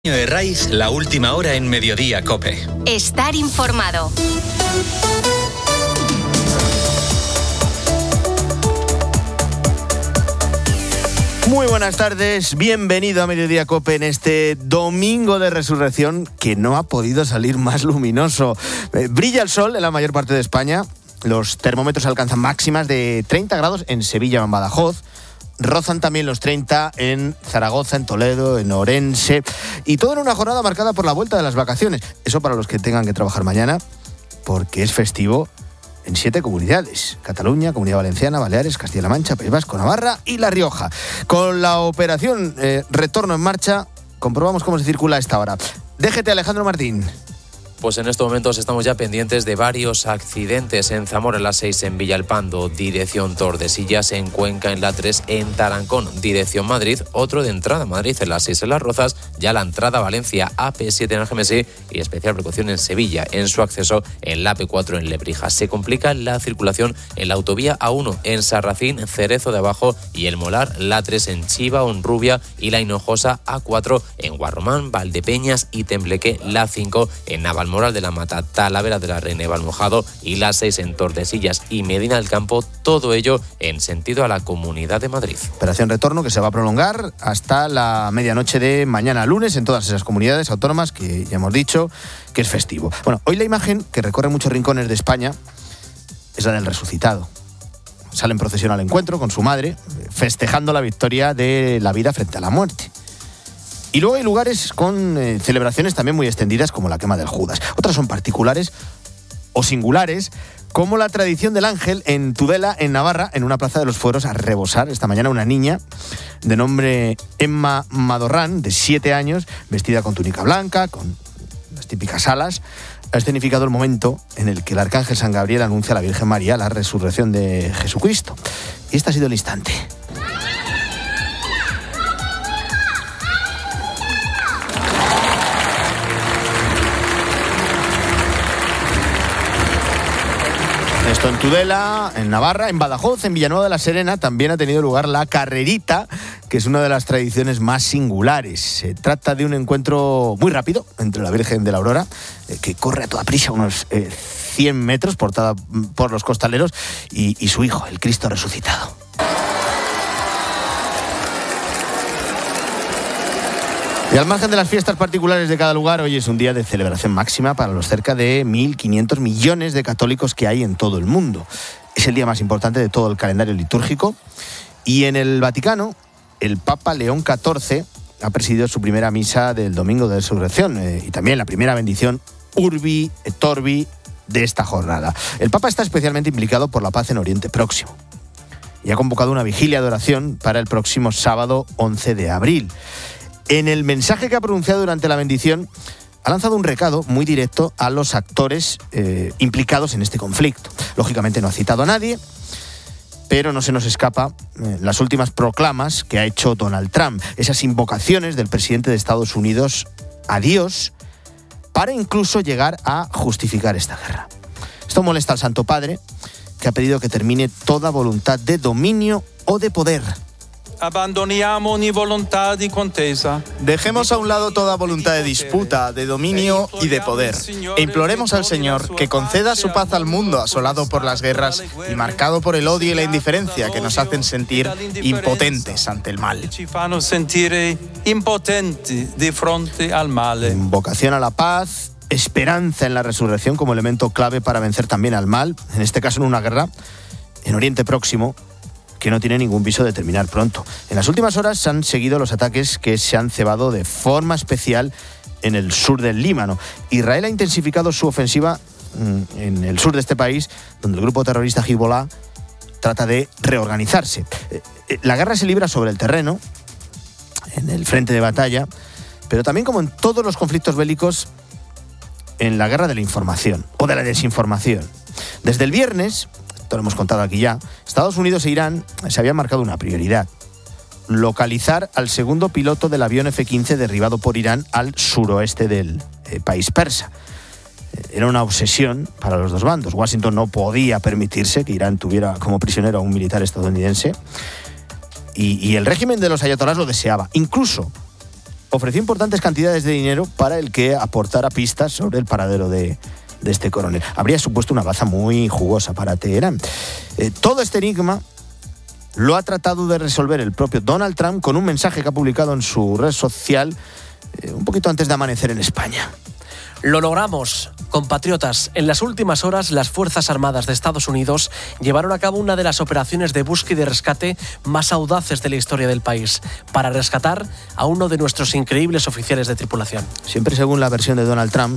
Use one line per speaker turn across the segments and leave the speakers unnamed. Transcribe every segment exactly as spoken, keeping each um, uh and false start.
de Raiz, la última hora en Mediodía COPE.
Estar informado.
Muy buenas tardes, bienvenido a Mediodía COPE en este domingo de resurrección que no ha podido salir más luminoso. Eh, brilla el sol en la mayor parte de España, los termómetros alcanzan máximas de treinta grados en Sevilla o en Badajoz. Rozan también los treinta en Zaragoza, en Toledo, en Orense. Y todo en una jornada marcada por la vuelta de las vacaciones. Eso para los que tengan que trabajar mañana, porque es festivo en siete comunidades: Cataluña, Comunidad Valenciana, Baleares, Castilla-La Mancha, País Vasco, Navarra y La Rioja. Con la operación eh, Retorno en marcha, comprobamos cómo se circula a esta hora. Déjete, Alejandro Martín.
Pues en estos momentos estamos ya pendientes de varios accidentes en Zamora en la seis, en Villalpando, dirección Tordesillas, en Cuenca en la tres, en Tarancón, dirección Madrid, otro de entrada a Madrid en la seis en Las Rozas, ya la entrada a Valencia, A P siete en Algemesí y especial precaución en Sevilla, en su acceso en la A P cuatro en Lebrija. Se complica la circulación en la autovía A uno, en Sarracín, Cerezo de Abajo y El Molar, la tres en Chiva, Honrubia y la Hinojosa, A cuatro en Guarromán, Valdepeñas y Tembleque, la cinco en Navalmoral de la Mata, Talavera de la Reina y Valmojado y la seis en Tordesillas y Medina del Campo, todo ello en sentido a la Comunidad de Madrid.
Operación Retorno que se va a prolongar hasta la medianoche de mañana lunes en todas esas comunidades autónomas que ya hemos dicho que es festivo. Bueno, hoy la imagen que recorre muchos rincones de España es la del resucitado. Sale en procesión al encuentro con su madre, festejando la victoria de la vida frente a la muerte. Y luego hay lugares con eh, celebraciones también muy extendidas, como la quema del Judas. Otras son particulares o singulares, como la tradición del ángel en Tudela, en Navarra, en una plaza de los fueros, a rebosar esta mañana una niña de nombre Emma Madorrán, de siete años, vestida con túnica blanca, con las típicas alas. Ha escenificado el momento en el que el arcángel San Gabriel anuncia a la Virgen María la resurrección de Jesucristo. Y este ha sido el instante. Esto en Tudela, en Navarra, en Badajoz, en Villanueva de la Serena también ha tenido lugar la carrerita, que es una de las tradiciones más singulares. Se trata de un encuentro muy rápido entre la Virgen de la Aurora, eh, que corre a toda prisa unos eh, cien metros portada por los costaleros, y, y su hijo, el Cristo resucitado. Y al margen de las fiestas particulares de cada lugar, hoy es un día de celebración máxima para los cerca de mil quinientos millones de católicos que hay en todo el mundo. Es el día más importante de todo el calendario litúrgico. Y en el Vaticano, el Papa León catorce ha presidido su primera misa del Domingo de Resurrección eh, y también la primera bendición Urbi et Orbi de esta jornada. El Papa está especialmente implicado por la paz en Oriente Próximo y ha convocado una vigilia de oración para el próximo sábado once de abril. En el mensaje que ha pronunciado durante la bendición, ha lanzado un recado muy directo a los actores eh, implicados en este conflicto. Lógicamente no ha citado a nadie, pero no se nos escapa eh, las últimas proclamas que ha hecho Donald Trump, esas invocaciones del presidente de Estados Unidos a Dios para incluso llegar a justificar esta guerra. Esto molesta al Santo Padre, que ha pedido que termine toda voluntad de dominio o de poder.
Abandoniamo ogni volontà di contesa.
Dejemos a un lado toda voluntad de disputa, de dominio y de poder, e imploremos al Señor que conceda su paz al mundo asolado por las guerras y marcado por el odio y la indiferencia que nos hacen sentir impotentes ante el mal.
Ci fanno sentire impotenti di fronte al male.
Invocación a la paz, esperanza en la resurrección como elemento clave para vencer también al mal, en este caso en una guerra en Oriente Próximo, que no tiene ningún viso de terminar pronto. En las últimas horas se han seguido los ataques que se han cebado de forma especial en el sur del Líbano. Israel ha intensificado su ofensiva en el sur de este país, donde el grupo terrorista Hezbollah trata de reorganizarse. La guerra se libra sobre el terreno, en el frente de batalla, pero también, como en todos los conflictos bélicos, en la guerra de la información o de la desinformación. Desde el viernes, lo hemos contado aquí ya, Estados Unidos e Irán se habían marcado una prioridad: localizar al segundo piloto del avión F quince derribado por Irán al suroeste del eh, país persa. Era una obsesión para los dos bandos. Washington no podía permitirse que Irán tuviera como prisionero a un militar estadounidense y, y el régimen de los ayatolás lo deseaba. Incluso ofreció importantes cantidades de dinero para el que aportara pistas sobre el paradero de, de este coronel. Habría supuesto una baza muy jugosa para Teherán. Eh, todo este enigma lo ha tratado de resolver el propio Donald Trump con un mensaje que ha publicado en su red social eh, un poquito antes de amanecer en España.
Lo logramos, compatriotas. En las últimas horas, las Fuerzas Armadas de Estados Unidos llevaron a cabo una de las operaciones de búsqueda y rescate más audaces de la historia del país, para rescatar a uno de nuestros increíbles oficiales de tripulación.
Siempre según la versión de Donald Trump,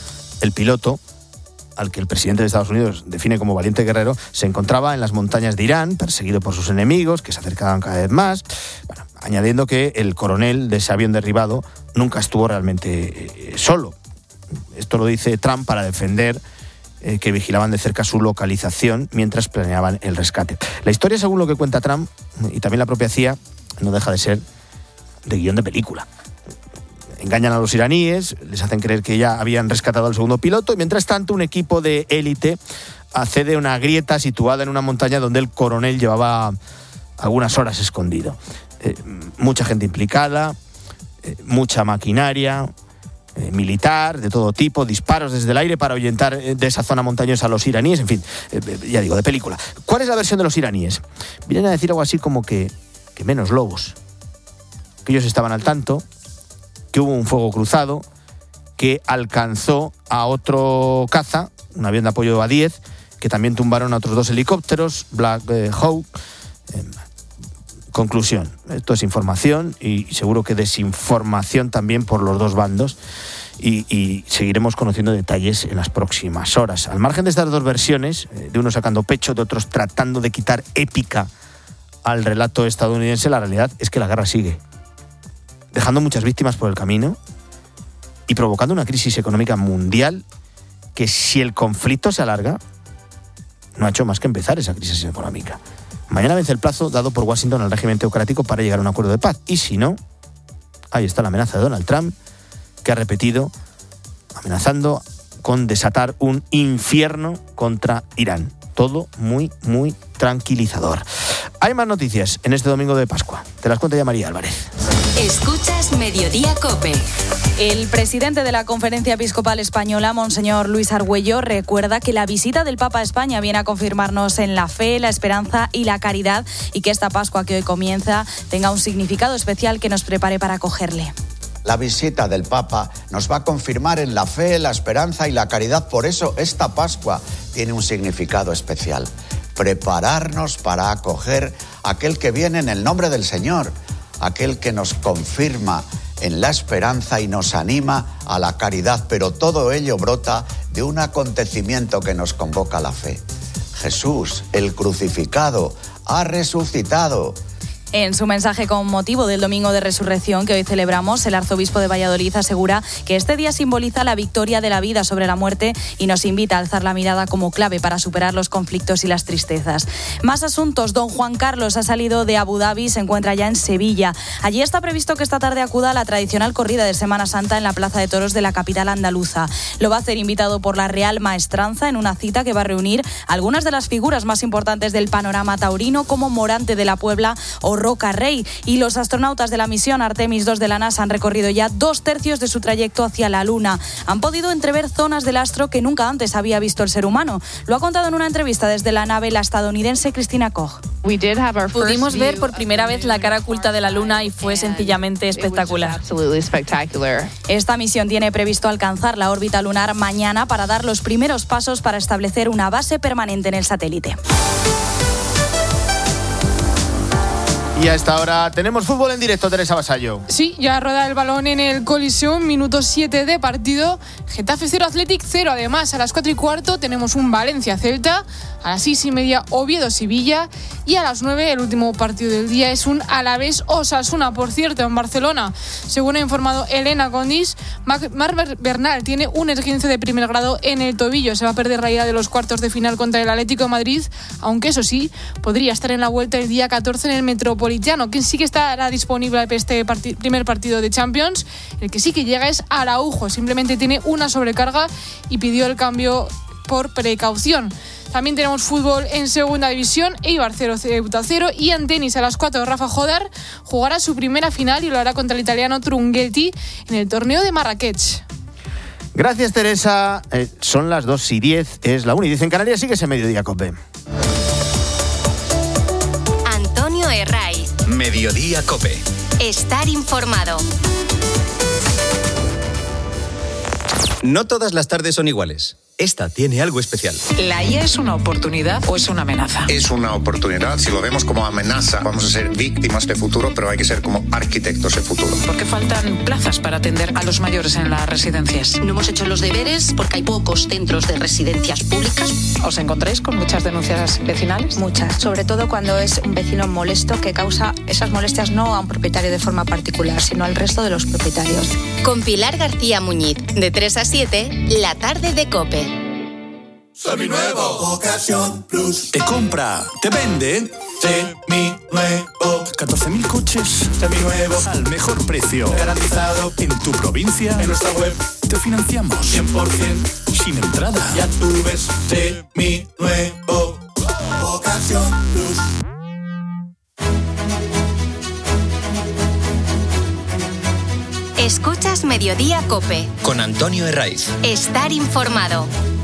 el piloto, al que el presidente de Estados Unidos define como valiente guerrero, se encontraba en las montañas de Irán, perseguido por sus enemigos, que se acercaban cada vez más. Bueno, añadiendo que el coronel de ese avión derribado nunca estuvo realmente eh, solo. Esto lo dice Trump para defender eh, que vigilaban de cerca su localización mientras planeaban el rescate. La historia, según lo que cuenta Trump, y también la propia C I A, no deja de ser de guión de película. Engañan a los iraníes, les hacen creer que ya habían rescatado al segundo piloto y mientras tanto un equipo de élite accede a una grieta situada en una montaña donde el coronel llevaba algunas horas escondido. Eh, mucha gente implicada, eh, mucha maquinaria eh, militar de todo tipo, disparos desde el aire para ahuyentar eh, de esa zona montañosa a los iraníes, en fin, eh, ya digo, de película. ¿Cuál es la versión de los iraníes? Vienen a decir algo así como que, que menos lobos, que ellos estaban al tanto, que hubo un fuego cruzado, que alcanzó a otro caza, un avión de apoyo A diez, que también tumbaron a otros dos helicópteros, Black eh, Hawk. Eh, conclusión, esto es información y seguro que desinformación también por los dos bandos y, y seguiremos conociendo detalles en las próximas horas. Al margen de estas dos versiones, eh, de unos sacando pecho, de otros tratando de quitar épica al relato estadounidense, la realidad es que la guerra sigue, dejando muchas víctimas por el camino y provocando una crisis económica mundial que, si el conflicto se alarga, no ha hecho más que empezar esa crisis económica. Mañana vence el plazo dado por Washington al régimen teocrático para llegar a un acuerdo de paz. Y si no, ahí está la amenaza de Donald Trump, que ha repetido, amenazando con desatar un infierno contra Irán. Todo muy, muy tranquilizador. Hay más noticias en este domingo de Pascua. Te las cuenta ya María Álvarez.
Escuchas Mediodía COPE.
El presidente de la Conferencia Episcopal Española, Monseñor Luis Argüello, recuerda que la visita del Papa a España viene a confirmarnos en la fe, la esperanza y la caridad y que esta Pascua que hoy comienza tenga un significado especial que nos prepare para acogerle.
La visita del Papa nos va a confirmar en la fe, la esperanza y la caridad. Por eso esta Pascua tiene un significado especial. Prepararnos para acoger a aquel que viene en el nombre del Señor, aquel que nos confirma en la esperanza y nos anima a la caridad. Pero todo ello brota de un acontecimiento que nos convoca a la fe. Jesús, el crucificado, ha resucitado.
En su mensaje con motivo del Domingo de Resurrección que hoy celebramos, el arzobispo de Valladolid asegura que este día simboliza la victoria de la vida sobre la muerte y nos invita a alzar la mirada como clave para superar los conflictos y las tristezas. Más asuntos. Don Juan Carlos ha salido de Abu Dhabi y se encuentra ya en Sevilla. Allí está previsto que esta tarde acuda a la tradicional corrida de Semana Santa en la Plaza de Toros de la capital andaluza. Lo va a hacer invitado por la Real Maestranza en una cita que va a reunir algunas de las figuras más importantes del panorama taurino como Morante de la Puebla o Roca Rey, y los astronautas de la misión Artemis dos de la NASA han recorrido ya dos tercios de su trayecto hacia la Luna. Han podido entrever zonas del astro que nunca antes había visto el ser humano. Lo ha contado en una entrevista desde la nave la estadounidense Christina Koch.
Pudimos ver por primera vez la cara oculta de la Luna y fue sencillamente espectacular.
Esta misión tiene previsto alcanzar la órbita lunar mañana para dar los primeros pasos para establecer una base permanente en el satélite.
Y a esta hora tenemos fútbol en directo, Teresa Vasallo.
Sí, ya rueda el balón en el Coliseum, minuto siete de partido. Getafe cero, Athletic cero. Además, a las cuatro y cuarto tenemos un Valencia-Celta. A las seis y media, Oviedo-Sevilla. Y a las nueve, el último partido del día es un Alavés-Osasuna, por cierto, en Barcelona. Según ha informado Elena Condis, Marc Bernal tiene un esguince de primer grado en el tobillo. Se va a perder la ida de los cuartos de final contra el Atlético de Madrid, aunque eso sí, podría estar en la vuelta el día catorce en el Metropolitano, que sí que estará disponible para este part- primer partido de Champions. El que sí que llega es Araujo, simplemente tiene una sobrecarga y pidió el cambio por precaución. También tenemos fútbol en segunda división, Eibar cero Ceuta cero, y en tenis a las cuatro Rafa Jodar jugará su primera final y lo hará contra el italiano Trungelliti en el torneo de Marrakech.
Gracias, Teresa. Eh, son las dos y diez, es la una y diez en Canarias. Sigues en Mediodía Cope.
Antonio Herraiz.
Mediodía Cope.
Estar informado.
No todas las tardes son iguales. Esta tiene algo especial.
¿La I A es una oportunidad o es una amenaza?
Es una oportunidad. Si lo vemos como amenaza, vamos a ser víctimas de futuro, pero hay que ser como arquitectos de futuro.
¿Por qué faltan plazas para atender a los mayores en las residencias?
No hemos hecho los deberes porque hay pocos centros de residencias públicas.
¿Os encontráis con muchas denuncias vecinales?
Muchas, sobre todo cuando es un vecino molesto que causa esas molestias no a un propietario de forma particular, sino al resto de los propietarios.
Con Pilar García Muñiz, de tres a siete, la tarde de COPE.
Seminuevo, Ocasión Plus. Te compra, te vende. Seminuevo. catorce mil coches. Seminuevo. Al mejor precio. Garantizado. En tu provincia. En nuestra web. Te financiamos. cien por ciento. Sin entrada. Ya tú ves. Seminuevo. Ocasión Plus.
Escuchas Mediodía Cope.
Con Antonio Herraiz.
Estar informado.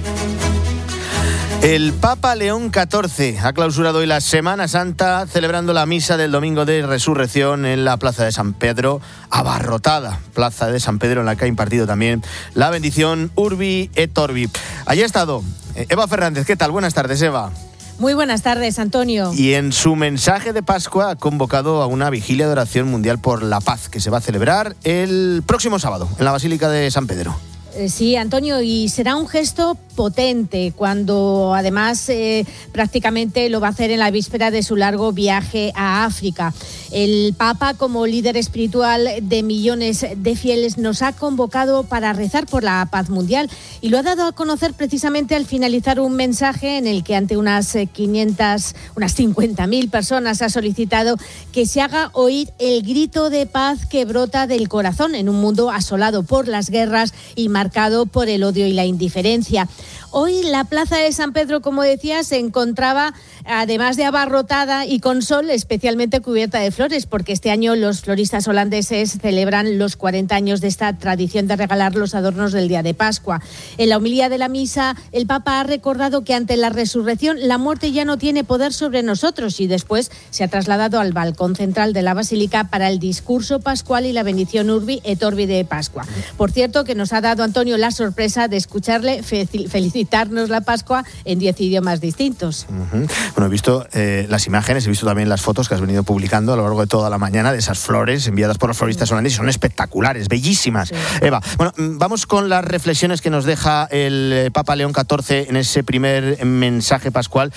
El Papa León catorce ha clausurado hoy la Semana Santa celebrando la misa del Domingo de Resurrección en la Plaza de San Pedro, abarrotada Plaza de San Pedro, en la que ha impartido también la bendición Urbi et Orbi. Allí ha estado Eva Fernández. ¿Qué tal? Buenas tardes, Eva.
Muy buenas tardes, Antonio.
Y en su mensaje de Pascua ha convocado a una vigilia de oración mundial por la paz que se va a celebrar el próximo sábado en la Basílica de San Pedro.
Sí, Antonio, y será un gesto potente cuando además eh, prácticamente lo va a hacer en la víspera de su largo viaje a África. El Papa, como líder espiritual de millones de fieles, nos ha convocado para rezar por la paz mundial y lo ha dado a conocer precisamente al finalizar un mensaje en el que ante unas quinientas, unas cincuenta mil personas ha solicitado que se haga oír el grito de paz que brota del corazón en un mundo asolado por las guerras y marcado por el odio y la indiferencia. Hoy la Plaza de San Pedro, como decía, se encontraba, además de abarrotada y con sol, especialmente cubierta de flores, porque este año los floristas holandeses celebran los cuarenta años de esta tradición de regalar los adornos del día de Pascua. En la homilía de la misa, el Papa ha recordado que ante la resurrección la muerte ya no tiene poder sobre nosotros y después se ha trasladado al balcón central de la Basílica para el discurso pascual y la bendición Urbi et Orbi de Pascua. Por cierto, que nos ha dado Antonio la sorpresa de escucharle felicitarnos la Pascua en diez idiomas distintos.
Uh-huh. Bueno, he visto eh, las imágenes, he visto también las fotos que has venido publicando a lo largo de toda la mañana de esas flores enviadas por los floristas holandeses. Son espectaculares, bellísimas. Sí. Eva, bueno, vamos con las reflexiones que nos deja el Papa León catorce en ese primer mensaje pascual.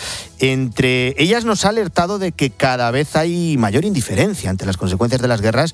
Entre ellas nos ha alertado de que cada vez hay mayor indiferencia ante las consecuencias de las guerras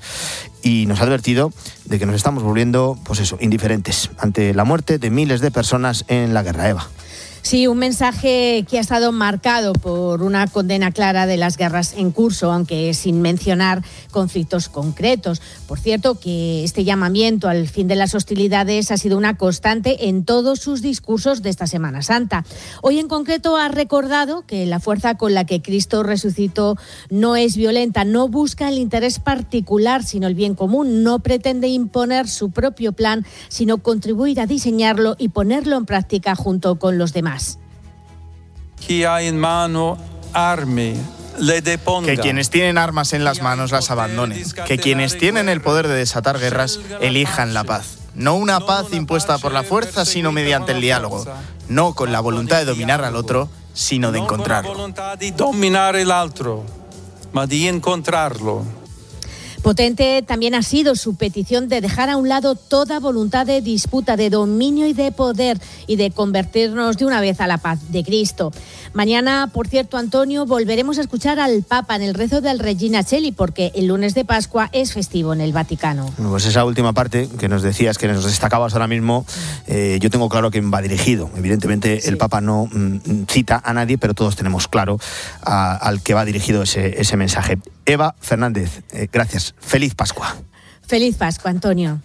y nos ha advertido de que nos estamos volviendo, pues eso, indiferentes ante la muerte de miles de personas en la guerra. Eva.
Sí, un mensaje que ha estado marcado por una condena clara de las guerras en curso, aunque sin mencionar conflictos concretos. Por cierto, que este llamamiento al fin de las hostilidades ha sido una constante en todos sus discursos de esta Semana Santa. Hoy en concreto ha recordado que la fuerza con la que Cristo resucitó no es violenta, no busca el interés particular, sino el bien común, no pretende imponer su propio plan, sino contribuir a diseñarlo y ponerlo en práctica junto con los demás.
Que
quienes tienen armas en las manos las abandonen. Que quienes tienen el poder de desatar guerras elijan la paz. No una paz impuesta por la fuerza, sino mediante el diálogo. No con la voluntad de dominar al otro, sino de encontrarlo.
No con la voluntad de dominar el otro, mas de encontrarlo.
Potente también ha sido su petición de dejar a un lado toda voluntad de disputa, de dominio y de poder y de convertirnos de una vez a la paz de Cristo. Mañana, por cierto, Antonio, volveremos a escuchar al Papa en el rezo del Regina Coeli porque el lunes de Pascua es festivo en el Vaticano.
Pues esa última parte que nos decías, que nos destacabas ahora mismo, eh, yo tengo claro a quién va dirigido. Evidentemente sí. El Papa no mm, cita a nadie, pero todos tenemos claro a, al que va dirigido ese, ese mensaje. Eva Fernández, eh, gracias. Feliz Pascua.
Feliz Pascua, Antonio.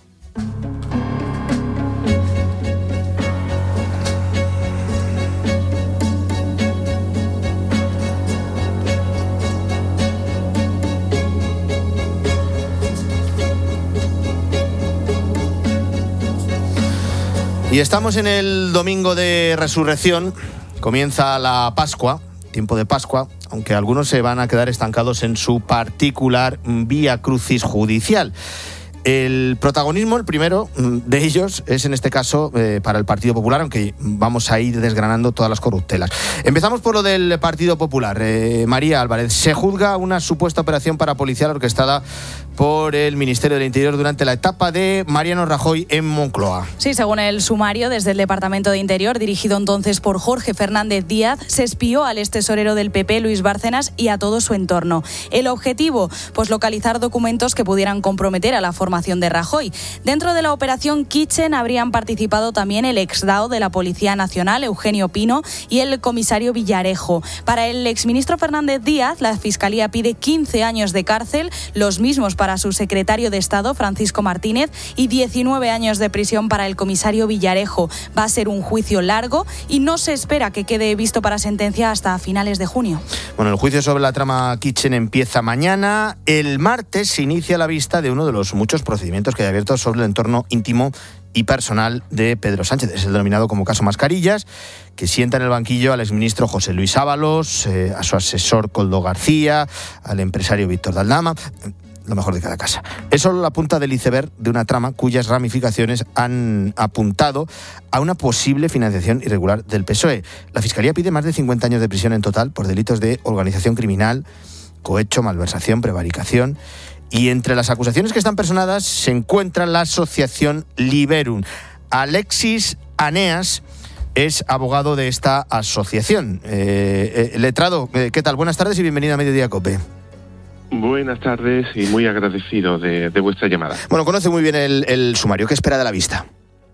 Y estamos en el domingo de Resurrección, comienza la Pascua, tiempo de Pascua, aunque algunos se van a quedar estancados en su particular vía crucis judicial. El protagonismo, el primero de ellos, es en este caso eh, para el Partido Popular, aunque vamos a ir desgranando todas las corruptelas. Empezamos por lo del Partido Popular. Eh, María Álvarez, se juzga una supuesta operación parapolicial orquestada por el Ministerio del Interior durante la etapa de Mariano Rajoy en Moncloa.
Sí, según el sumario, desde el Departamento de Interior, dirigido entonces por Jorge Fernández Díaz, se espió al extesorero del P P, Luis Bárcenas, y a todo su entorno. El objetivo, pues localizar documentos que pudieran comprometer a la formación de Rajoy. Dentro de la operación Kitchen habrían participado también el exdao de la Policía Nacional, Eugenio Pino, y el comisario Villarejo. Para el exministro Fernández Díaz, la Fiscalía pide quince años de cárcel, los mismos para su secretario de Estado, Francisco Martínez, y diecinueve años de prisión para el comisario Villarejo. Va a ser un juicio largo y no se espera que quede visto para sentencia hasta finales de junio.
Bueno, el juicio sobre la trama Kitchen empieza mañana. El martes se inicia la vista de uno de los muchos procedimientos que hay abiertos sobre el entorno íntimo y personal de Pedro Sánchez. Es el denominado como caso Mascarillas, que sienta en el banquillo al exministro José Luis Ábalos, eh, a su asesor Koldo García, al empresario Víctor de Aldama, lo mejor de cada casa. Es solo la punta del iceberg de una trama cuyas ramificaciones han apuntado a una posible financiación irregular del P S O E. La Fiscalía pide más de cincuenta años de prisión en total por delitos de organización criminal, cohecho, malversación, prevaricación. Y entre las acusaciones que están personadas se encuentra la asociación Liberum. Alexis Aneas es abogado de esta asociación. Eh, eh, letrado, eh, ¿qué tal? Buenas tardes y bienvenido a Mediodía COPE.
Buenas tardes y muy agradecido de, de vuestra llamada.
Bueno, conoce muy bien el, el sumario. ¿Qué espera de la vista?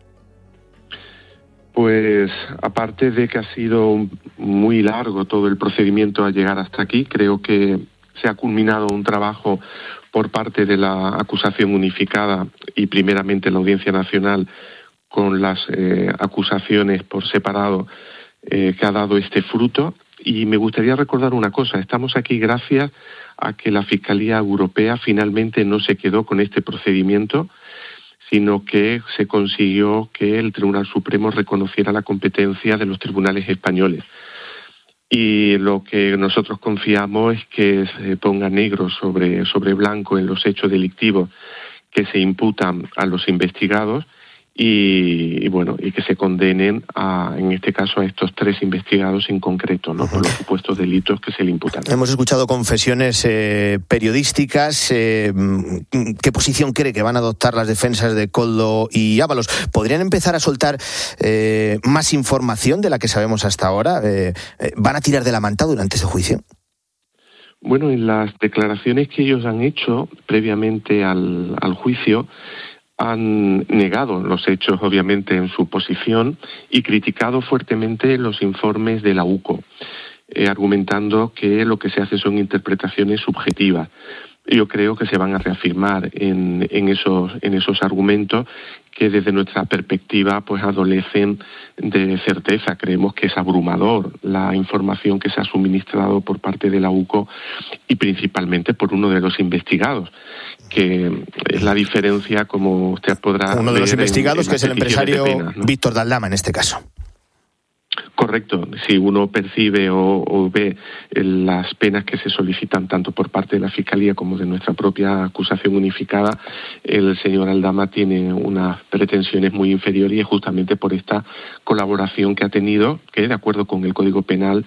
Pues aparte de que ha sido muy largo todo el procedimiento a llegar hasta aquí, creo que se ha culminado un trabajo por parte de la acusación unificada y primeramente la Audiencia Nacional con las eh, acusaciones por separado eh, que ha dado este fruto. Y me gustaría recordar una cosa, estamos aquí gracias a que la Fiscalía Europea finalmente no se quedó con este procedimiento, sino que se consiguió que el Tribunal Supremo reconociera la competencia de los tribunales españoles. Y lo que nosotros confiamos es que se ponga negro sobre, sobre blanco en los hechos delictivos que se imputan a los investigados y, y bueno, y que se condenen a, en este caso, a estos tres investigados en concreto, ¿no? Por los supuestos delitos que se le imputan.
Hemos escuchado confesiones eh, periodísticas. Eh, ¿Qué posición cree que van a adoptar las defensas de Koldo y Ábalos? ¿Podrían empezar a soltar eh, más información de la que sabemos hasta ahora? Eh, eh, ¿Van a tirar de la manta durante este juicio?
Bueno, en las declaraciones que ellos han hecho previamente al, al juicio, han negado los hechos, obviamente, en su posición y criticado fuertemente los informes de la U C O, eh, argumentando que lo que se hace son interpretaciones subjetivas. Yo creo que se van a reafirmar en, en, esos, en esos argumentos que desde nuestra perspectiva pues adolecen de certeza. Creemos que es abrumador la información que se ha suministrado por parte de la U C O y principalmente por uno de los investigados, que es la diferencia, como usted podrá ver.
Uno de los investigados, en, en que es el empresario
penas, ¿no?
Víctor de Aldama en este caso.
Correcto. Si uno percibe o, o ve las penas que se solicitan tanto por parte de la Fiscalía como de nuestra propia acusación unificada, el señor Aldama tiene unas pretensiones muy inferiores y es justamente por esta colaboración que ha tenido, que de acuerdo con el Código Penal,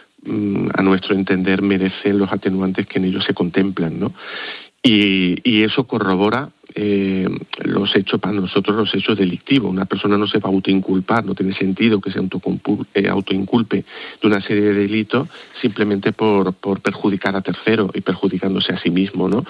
a nuestro entender, merecen los atenuantes que en ellos se contemplan, ¿no? Y, y eso corrobora eh, los hechos, para nosotros, los hechos delictivos. Una persona no se va a autoinculpar, no tiene sentido que se eh, autoinculpe de una serie de delitos simplemente por, por perjudicar a terceros y perjudicándose a sí mismo, ¿no?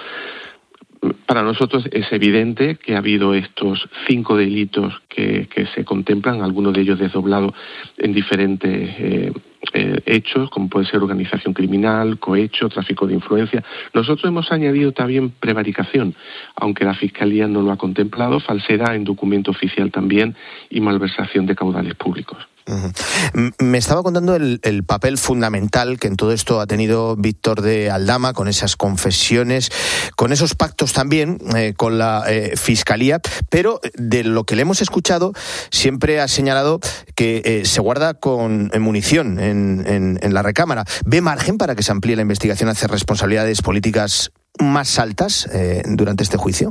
Para nosotros es evidente que ha habido estos cinco delitos que, que se contemplan, algunos de ellos desdoblados en diferentes eh, eh, hechos, como puede ser organización criminal, cohecho, tráfico de influencia. Nosotros hemos añadido también prevaricación, aunque la Fiscalía no lo ha contemplado, falsedad en documento oficial también y malversación de caudales públicos.
Uh-huh. Me estaba contando el, el papel fundamental que en todo esto ha tenido Víctor de Aldama, con esas confesiones, con esos pactos también eh, con la eh, Fiscalía, pero de lo que le hemos escuchado siempre ha señalado que eh, se guarda con eh, munición en, en, en la recámara. ¿Ve margen para que se amplíe la investigación hacia responsabilidades políticas más altas eh, durante este juicio?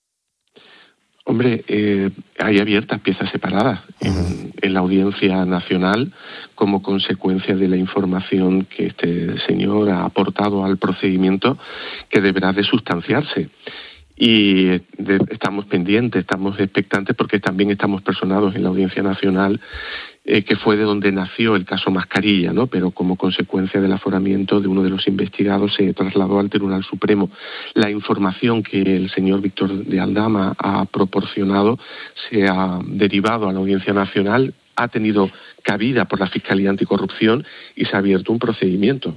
Hombre, eh, hay abiertas piezas separadas en, en la Audiencia Nacional como consecuencia de la información que este señor ha aportado al procedimiento, que deberá de sustanciarse. Y de, estamos pendientes, estamos expectantes, porque también estamos personados en la Audiencia Nacional, eh, que fue de donde nació el caso Mascarilla, ¿no? Pero como consecuencia del aforamiento de uno de los investigados se trasladó al Tribunal Supremo. La información que el señor Víctor de Aldama ha proporcionado se ha derivado a la Audiencia Nacional, ha tenido cabida por la Fiscalía Anticorrupción y se ha abierto un procedimiento.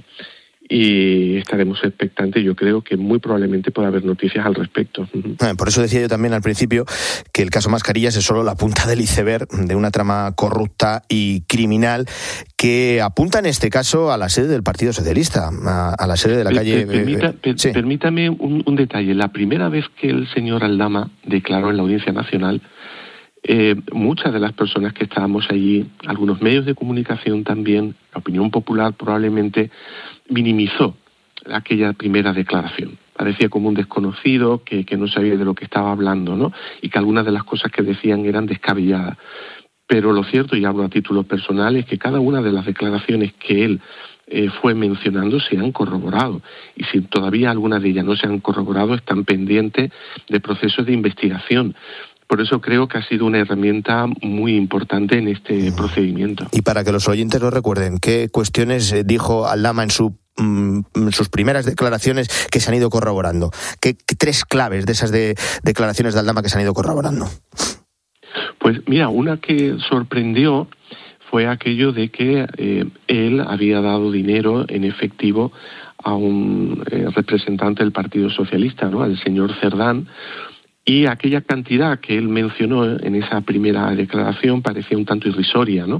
Y estaremos expectantes. Yo creo que muy probablemente pueda haber noticias al respecto.
Por eso decía yo también al principio que el caso Mascarillas es solo la punta del iceberg de una trama corrupta y criminal que apunta en este caso a la sede del Partido Socialista, a, a la sede de la calle...
Permita, per, sí. Permítame un, un detalle. La primera vez que el señor Aldama declaró en la Audiencia Nacional, Eh, muchas de las personas que estábamos allí, algunos medios de comunicación también, la opinión popular probablemente minimizó aquella primera declaración. Parecía como un desconocido que, que no sabía de lo que estaba hablando, ¿no? Y que algunas de las cosas que decían eran descabelladas. Pero lo cierto, y hablo a título personal, es que cada una de las declaraciones que él eh, fue mencionando se han corroborado. Y si todavía algunas de ellas no se han corroborado, están pendientes de procesos de investigación. Por eso creo que ha sido una herramienta muy importante en este procedimiento.
Y para que los oyentes lo recuerden, ¿qué cuestiones dijo Aldama en su en sus primeras declaraciones que se han ido corroborando? ¿Qué, qué tres claves de esas de, declaraciones de Aldama que se han ido corroborando?
Pues mira, una que sorprendió fue aquello de que eh, él había dado dinero en efectivo a un eh, representante del Partido Socialista, ¿no? Al señor Cerdán. Y aquella cantidad que él mencionó en esa primera declaración parecía un tanto irrisoria, ¿no?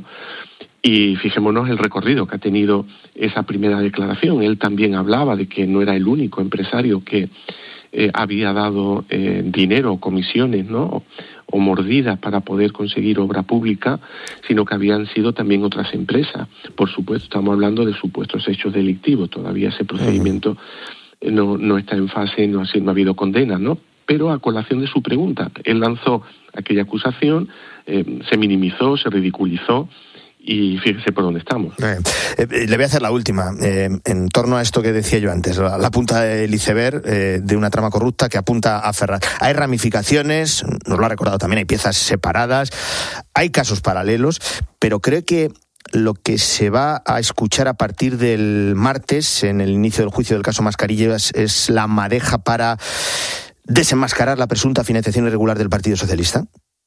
Y fijémonos el recorrido que ha tenido esa primera declaración. Él también hablaba de que no era el único empresario que eh, había dado eh, dinero o comisiones, ¿no? O, o mordidas para poder conseguir obra pública, sino que habían sido también otras empresas. Por supuesto, estamos hablando de supuestos hechos delictivos. Todavía ese procedimiento uh-huh. no, no está en fase, no ha, no ha habido condena, ¿no? Pero a colación de su pregunta, él lanzó aquella acusación, eh, se minimizó, se ridiculizó, y fíjese por dónde estamos.
Eh, eh, le voy a hacer la última, eh, en torno a esto que decía yo antes, la, la punta del iceberg eh, de una trama corrupta que apunta a Ferraz. Hay ramificaciones, nos lo ha recordado también, hay piezas separadas, hay casos paralelos, pero creo que lo que se va a escuchar a partir del martes, en el inicio del juicio del caso Mascarillas, es la madeja para desenmascarar la presunta financiación irregular del Partido Socialista.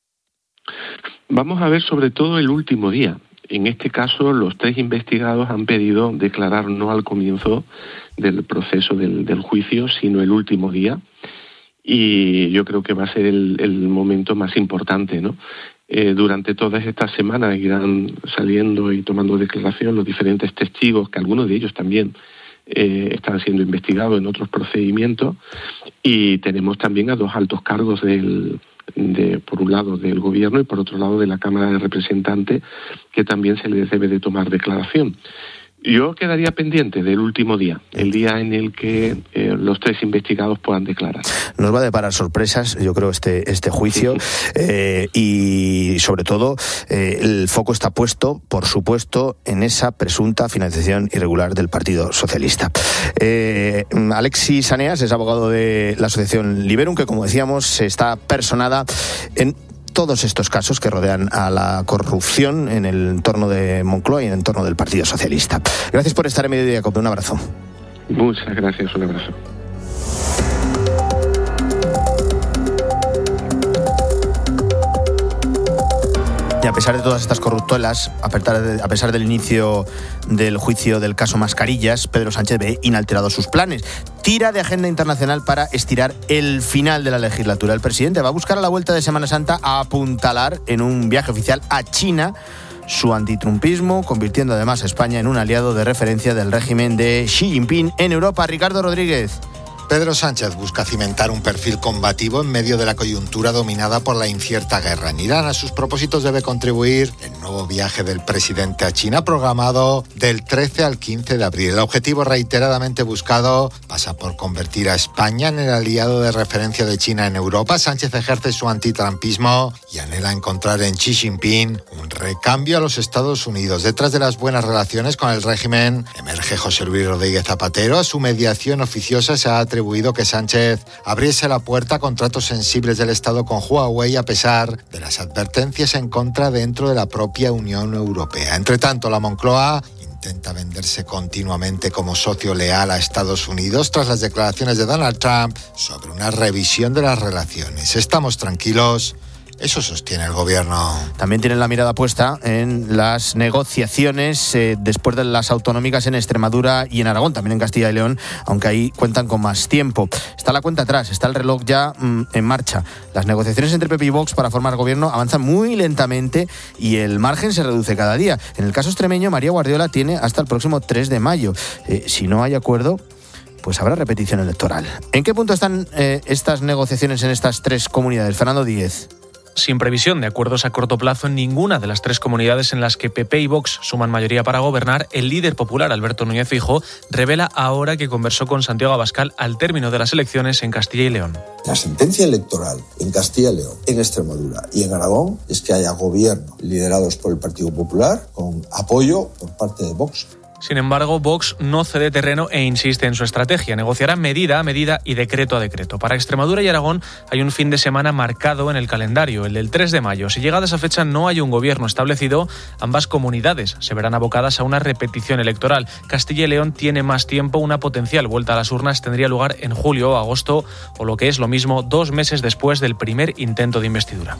Vamos a ver sobre todo el último día. En este caso, los tres investigados han pedido declarar no al comienzo del proceso del, del juicio, sino el último día. Y yo creo que va a ser el, el momento más importante, ¿no? Eh, durante todas estas semanas irán saliendo y tomando declaración los diferentes testigos, que algunos de ellos también Eh, están siendo investigados en otros procedimientos, y tenemos también a dos altos cargos del, de, por un lado del gobierno y por otro lado de la Cámara de Representantes, que también se les debe de tomar declaración. Yo quedaría pendiente del último día, el día en el que eh, los tres investigados puedan declarar.
Nos va a deparar sorpresas, yo creo, este este juicio, eh, y sobre todo eh, el foco está puesto, por supuesto, en esa presunta financiación irregular del Partido Socialista. Eh, Alexis Aneas es abogado de la asociación Liberum, que, como decíamos, está personada en todos estos casos que rodean a la corrupción en el entorno de Moncloa y en el entorno del Partido Socialista. Gracias por estar en Mediodía Cope. Un abrazo.
Muchas gracias, un abrazo.
Y a pesar de todas estas corruptelas, a pesar, de, a pesar del inicio del juicio del caso Mascarillas, Pedro Sánchez ve inalterados sus planes. Tira de agenda internacional para estirar el final de la legislatura. El presidente va a buscar a la vuelta de Semana Santa a apuntalar en un viaje oficial a China su antitrumpismo, convirtiendo además a España en un aliado de referencia del régimen de Xi Jinping en Europa. Ricardo Rodríguez.
Pedro Sánchez busca cimentar un perfil combativo en medio de la coyuntura dominada por la incierta guerra en Irán. A sus propósitos debe contribuir el nuevo viaje del presidente a China, programado del trece al quince de abril. El objetivo reiteradamente buscado pasa por convertir a España en el aliado de referencia de China en Europa. Sánchez ejerce su antitrampismo y anhela encontrar en Xi Jinping un recambio a los Estados Unidos. Detrás de las buenas relaciones con el régimen emerge José Luis Rodríguez Zapatero. A su mediación oficiosa se ha atribuido que Sánchez abriese la puerta a contratos sensibles del Estado con Huawei a pesar de las advertencias en contra dentro de la propia Unión Europea. Entre tanto, la Moncloa intenta venderse continuamente como socio leal a Estados Unidos tras las declaraciones de Donald Trump sobre una revisión de las relaciones. Estamos tranquilos. Eso sostiene el gobierno.
También tienen la mirada puesta en las negociaciones eh, después de las autonómicas en Extremadura y en Aragón, también en Castilla y León, aunque ahí cuentan con más tiempo. Está la cuenta atrás, está el reloj ya mmm, en marcha. Las negociaciones entre P P y Vox para formar gobierno avanzan muy lentamente y el margen se reduce cada día. En el caso extremeño, María Guardiola tiene hasta el próximo tres de mayo. Eh, si no hay acuerdo, pues habrá repetición electoral. ¿En qué punto están eh, estas negociaciones en estas tres comunidades? Fernando Díez.
Sin previsión de acuerdos a corto plazo en ninguna de las tres comunidades en las que P P y Vox suman mayoría para gobernar, el líder popular Alberto Núñez Feijóo revela ahora que conversó con Santiago Abascal al término de las elecciones en Castilla y León.
La sentencia electoral en Castilla y León, en Extremadura y en Aragón es que haya gobiernos liderados por el Partido Popular con apoyo por parte de Vox.
Sin embargo, Vox no cede terreno e insiste en su estrategia. Negociará medida a medida y decreto a decreto. Para Extremadura y Aragón hay un fin de semana marcado en el calendario, el del tres de mayo. Si llegada esa fecha no hay un gobierno establecido, ambas comunidades se verán abocadas a una repetición electoral. Castilla y León tiene más tiempo. Una potencial vuelta a las urnas tendría lugar en julio o agosto, o lo que es lo mismo, dos meses después del primer intento de investidura.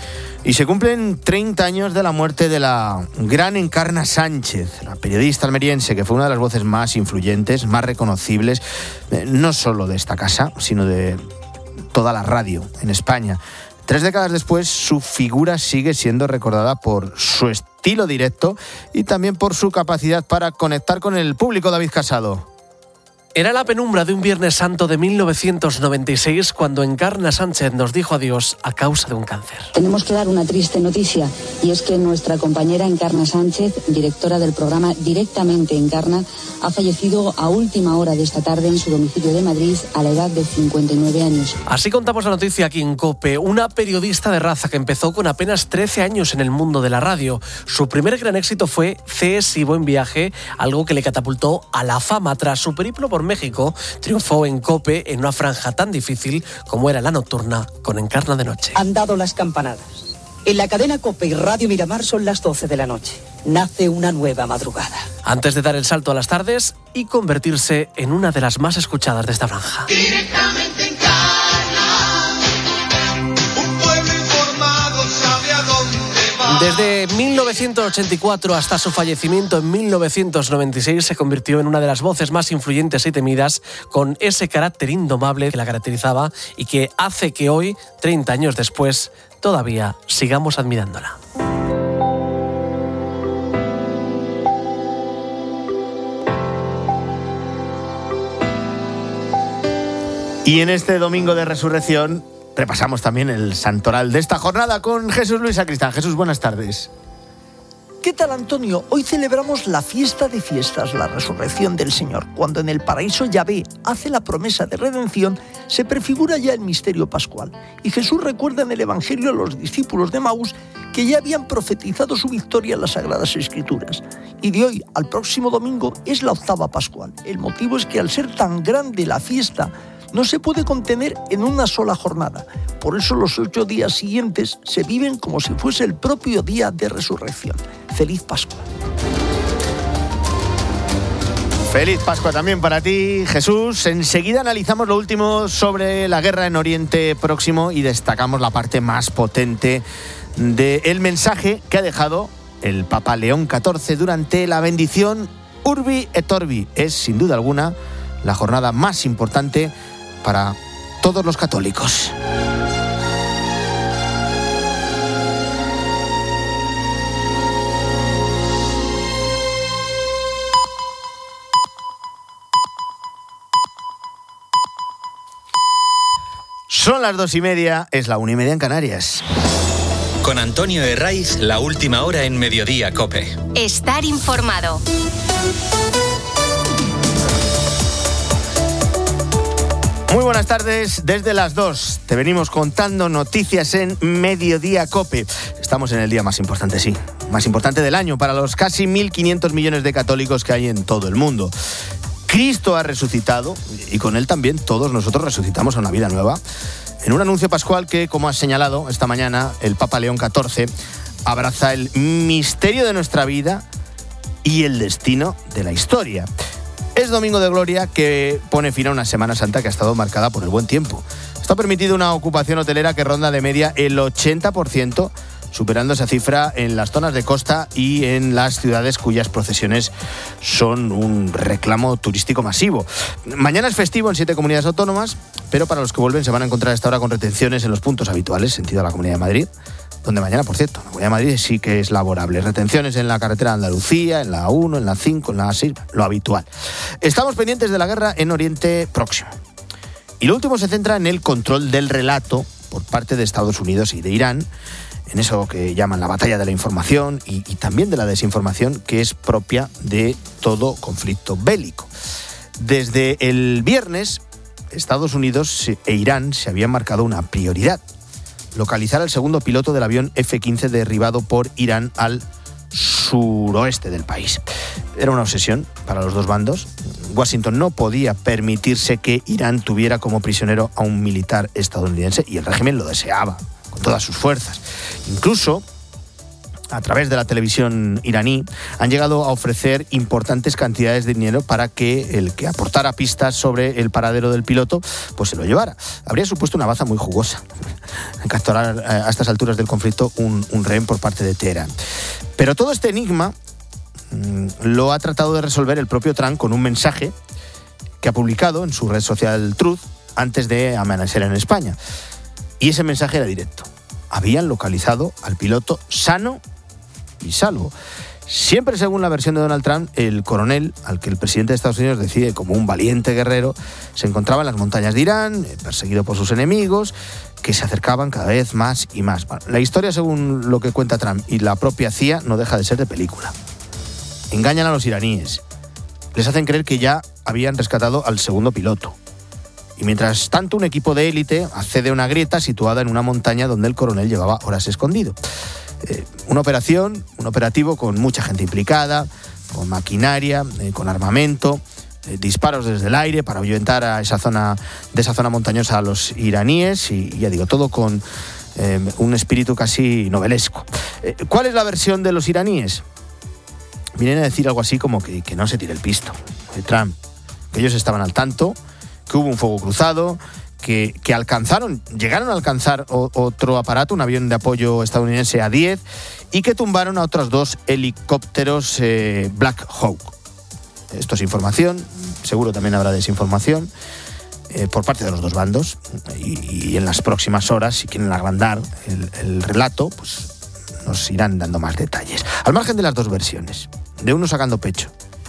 Y se cumplen treinta años de la muerte de la gran Encarna Sánchez, la periodista almeriense que fue una de las voces más influyentes, más reconocibles, eh, no solo de esta casa, sino de toda la radio en España. Tres décadas después, su figura sigue siendo recordada por su estilo directo y también por su capacidad para conectar con el público. David Casado.
Era la penumbra de un Viernes Santo de mil novecientos noventa y seis cuando Encarna Sánchez nos dijo adiós a causa de un cáncer.
Tenemos que dar una triste noticia y es que nuestra compañera Encarna Sánchez, directora del programa Directamente Encarna, ha fallecido a última hora de esta tarde en su domicilio de Madrid a la edad de cincuenta y nueve años.
Así contamos la noticia aquí en COPE. Una periodista de raza que empezó con apenas trece años en el mundo de la radio. Su primer gran éxito fue C S I Buen Viaje, algo que le catapultó a la fama. Tras su periplo por México, triunfó en COPE en una franja tan difícil como era la nocturna con Encarna de noche.
Han dado las campanadas. En la cadena COPE y Radio Miramar son las doce de la noche. Nace una nueva madrugada.
Antes de dar el salto a las tardes y convertirse en una de las más escuchadas de esta franja.
Directamente Encarna, un pueblo informado sabe a dónde va.
Desde mil novecientos ochenta y cuatro hasta su fallecimiento en mil novecientos noventa y seis se convirtió en una de las voces más influyentes y temidas, con ese carácter indomable que la caracterizaba y que hace que hoy, treinta años después, todavía sigamos admirándola.
Y en este domingo de resurrección repasamos también el santoral de esta jornada con Jesús Luis Sacristán. Jesús, buenas tardes.
¿Qué tal, Antonio? Hoy celebramos la fiesta de fiestas, la resurrección del Señor. Cuando en el paraíso Yahvé hace la promesa de redención, se prefigura ya el misterio pascual. Y Jesús recuerda en el Evangelio a los discípulos de Emaús que ya habían profetizado su victoria en las Sagradas Escrituras. Y de hoy al próximo domingo es la octava pascual. El motivo es que al ser tan grande la fiesta, no se puede contener en una sola jornada. Por eso los ocho días siguientes se viven como si fuese el propio día de resurrección. ¡Feliz Pascua!
Feliz Pascua también para ti, Jesús. Enseguida analizamos lo último sobre la guerra en Oriente Próximo y destacamos la parte más potente del mensaje que ha dejado el Papa León catorce durante la bendición Urbi et Orbi. Es, sin duda alguna, la jornada más importante para todos los católicos. Son las dos y media, es la una y media en Canarias.
Con Antonio Herraiz, la última hora en Mediodía COPE.
Estar informado.
Muy buenas tardes, desde las dos te venimos contando noticias en Mediodía COPE. Estamos en el día más importante, sí, más importante del año para los casi mil quinientos millones de católicos que hay en todo el mundo. Cristo ha resucitado y con él también todos nosotros resucitamos a una vida nueva. En un anuncio pascual que, como has señalado esta mañana, el Papa León catorce abraza el misterio de nuestra vida y el destino de la historia. Es Domingo de Gloria, que pone fin a una Semana Santa que ha estado marcada por el buen tiempo. Esto ha permitido una ocupación hotelera que ronda de media el ochenta por ciento, superando esa cifra en las zonas de costa y en las ciudades cuyas procesiones son un reclamo turístico masivo. Mañana es festivo en siete comunidades autónomas, pero para los que vuelven se van a encontrar a esta hora con retenciones en los puntos habituales, sentido a la Comunidad de Madrid, donde mañana, por cierto, la Comunidad de Madrid sí que es laborable. Retenciones en la carretera de Andalucía, en la A uno, en la cinco, en la A seis, lo habitual. Estamos pendientes de la guerra en Oriente Próximo. Y lo último se centra en el control del relato por parte de Estados Unidos y de Irán, en eso que llaman la batalla de la información y, y también de la desinformación, que es propia de todo conflicto bélico. Desde el viernes, Estados Unidos e Irán se habían marcado una prioridad: localizar al segundo piloto del avión F quince derribado por Irán al suroeste del país. Era una obsesión para los dos bandos. Washington no podía permitirse que Irán tuviera como prisionero a un militar estadounidense y el régimen lo deseaba con todas sus fuerzas. Incluso, a través de la televisión iraní, han llegado a ofrecer importantes cantidades de dinero para que el que aportara pistas sobre el paradero del piloto pues se lo llevara. Habría supuesto una baza muy jugosa capturar a estas alturas del conflicto un, un rehén por parte de Teherán. Pero todo este enigma mmm, lo ha tratado de resolver el propio Trump con un mensaje que ha publicado en su red social Truth antes de amanecer en España. Y ese mensaje era directo: habían localizado al piloto sano y salvo. Siempre según la versión de Donald Trump, el coronel, al que el presidente de Estados Unidos decide como un valiente guerrero, se encontraba en las montañas de Irán, perseguido por sus enemigos, que se acercaban cada vez más y más. Bueno, la historia, según lo que cuenta Trump y la propia C I A, no deja de ser de película. Engañan a los iraníes, les hacen creer que ya habían rescatado al segundo piloto. Y mientras tanto, un equipo de élite accede a una grieta situada en una montaña donde el coronel llevaba horas escondido. Eh, una operación, un operativo con mucha gente implicada, con maquinaria, eh, con armamento, eh, disparos desde el aire para ahuyentar a esa zona, de esa zona montañosa a los iraníes y, ya digo, todo con eh, un espíritu casi novelesco. Eh, ¿Cuál es la versión de los iraníes? Vienen a decir algo así como que, que no se tire el pisto de Trump, que ellos estaban al tanto, que hubo un fuego cruzado, que, que alcanzaron, llegaron a alcanzar o, otro aparato, un avión de apoyo estadounidense A diez, y que tumbaron a otros dos helicópteros eh, Black Hawk. Esto es información, seguro también habrá desinformación eh, por parte de los dos bandos, y, y en las próximas horas, si quieren agrandar el, el relato, pues nos irán dando más detalles. Al margen de las dos versiones, de uno sacando pecho,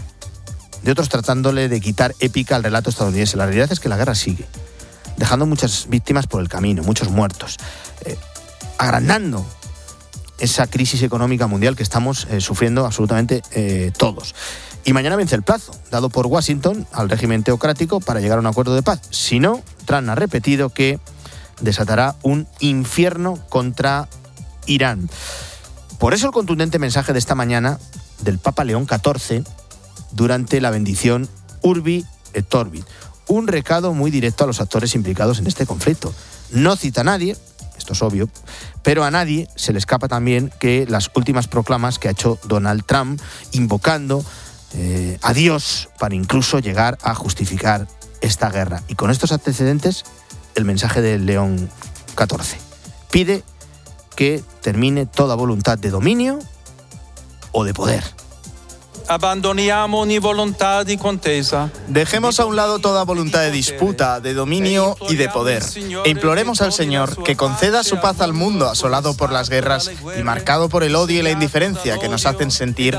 de otros tratándole de quitar épica al relato estadounidense, la realidad es que la guerra sigue, dejando muchas víctimas por el camino, muchos muertos, eh, agrandando esa crisis económica mundial que estamos eh, sufriendo absolutamente eh, todos. Y mañana vence el plazo, dado por Washington al régimen teocrático para llegar a un acuerdo de paz. Si no, Trump ha repetido que desatará un infierno contra Irán. Por eso el contundente mensaje de esta mañana del Papa León catorce durante la bendición Urbi et Orbi. Un recado muy directo a los actores implicados en este conflicto. No cita a nadie, esto es obvio, pero a nadie se le escapa también que las últimas proclamas que ha hecho Donald Trump invocando eh, a Dios para incluso llegar a justificar esta guerra. Y con estos antecedentes, el mensaje del León catorce pide que termine toda voluntad de dominio o de poder.
Abandoniamo ogni volontà di contesa.
Dejemos a un lado toda voluntad de disputa, de dominio y de poder, e imploremos al Señor que conceda su paz al mundo asolado por las guerras y marcado por el odio y la indiferencia que nos hacen sentir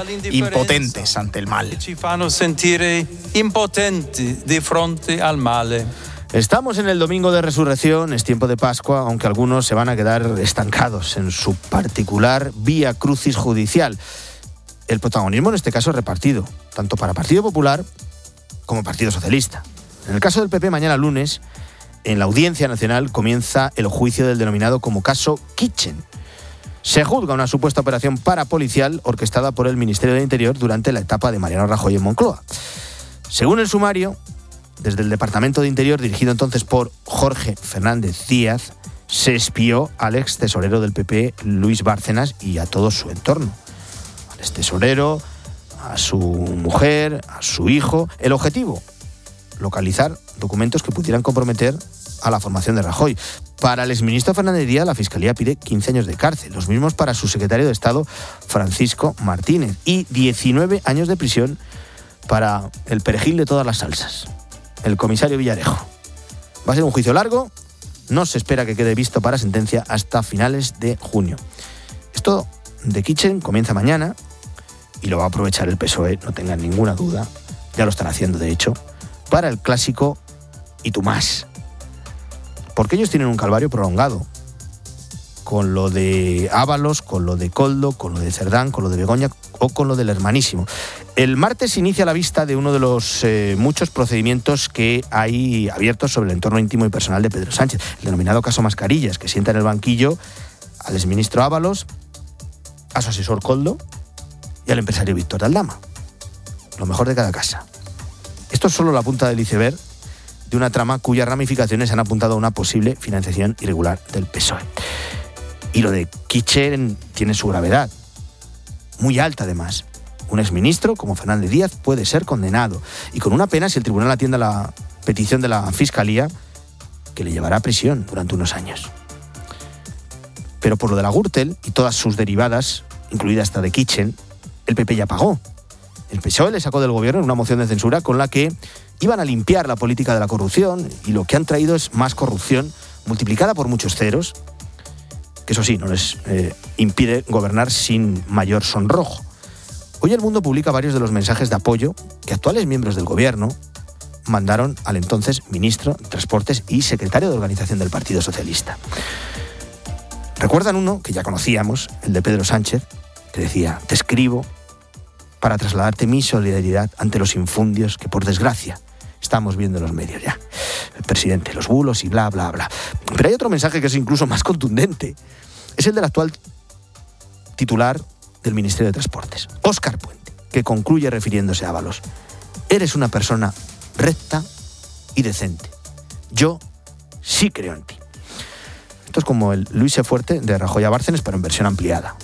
impotentes ante el mal.
Ci fanno sentire impotenti di fronte al male.
Estamos en el domingo de resurrección, es tiempo de Pascua, aunque algunos se van a quedar estancados en su particular vía crucis judicial. El protagonismo en este caso es repartido, tanto para Partido Popular como Partido Socialista. En el caso del P P, mañana lunes, en la Audiencia Nacional comienza el juicio del denominado como caso Kitchen. Se juzga una supuesta operación parapolicial orquestada por el Ministerio de Interior durante la etapa de Mariano Rajoy en Moncloa. Según el sumario, desde el Departamento de Interior, dirigido entonces por Jorge Fernández Díaz, se espió al ex tesorero del P P, Luis Bárcenas, y a todo su entorno. Al ex tesorero, a su mujer, a su hijo. El objetivo, localizar documentos que pudieran comprometer a la formación de Rajoy. Para el exministro Fernández Díaz, la Fiscalía pide quince años de cárcel, los mismos para su secretario de Estado, Francisco Martínez, y diecinueve años de prisión para el perejil de todas las salsas, el comisario Villarejo. Va a ser un juicio largo, no se espera que quede visto para sentencia hasta finales de junio. Esto de Kitchen comienza mañana y lo va a aprovechar el P S O E, no tengan ninguna duda, ya lo están haciendo de hecho, para el clásico "y tú más". Porque ellos tienen un calvario prolongado, con lo de Ábalos, con lo de Koldo, con lo de Cerdán, con lo de Begoña o con lo del hermanísimo. El martes inicia la vista de uno de los eh, muchos procedimientos que hay abiertos sobre el entorno íntimo y personal de Pedro Sánchez, el denominado caso Mascarillas, que sienta en el banquillo al exministro Ábalos, a su asesor Koldo y al empresario Víctor de Aldama. Lo mejor de cada casa. Esto es solo la punta del iceberg de una trama cuyas ramificaciones han apuntado a una posible financiación irregular del P S O E. Y lo de Kitchen tiene su gravedad, muy alta además. Un exministro como Fernández Díaz puede ser condenado, y con una pena si el tribunal atiende a la petición de la Fiscalía, que le llevará a prisión durante unos años. Pero por lo de la Gürtel y todas sus derivadas, incluida esta de Kitchen, el P P ya pagó. El P S O E le sacó del gobierno en una moción de censura con la que iban a limpiar la política de la corrupción, y lo que han traído es más corrupción multiplicada por muchos ceros, que eso sí, no les eh, impide gobernar sin mayor sonrojo. Hoy El Mundo publica varios de los mensajes de apoyo que actuales miembros del gobierno mandaron al entonces ministro de Transportes y secretario de Organización del Partido Socialista. Recuerdan uno que ya conocíamos, el de Pedro Sánchez, que decía: te escribo para trasladarte mi solidaridad ante los infundios que, por desgracia, estamos viendo en los medios ya. El presidente, los bulos y bla, bla, bla. Pero hay otro mensaje que es incluso más contundente. Es el del actual titular del Ministerio de Transportes, Óscar Puente, que concluye refiriéndose a Ábalos: eres una persona recta y decente. Yo sí creo en ti. Esto es como el Luis E. Fuerte de Rajoy a Bárcenas, pero en versión ampliada.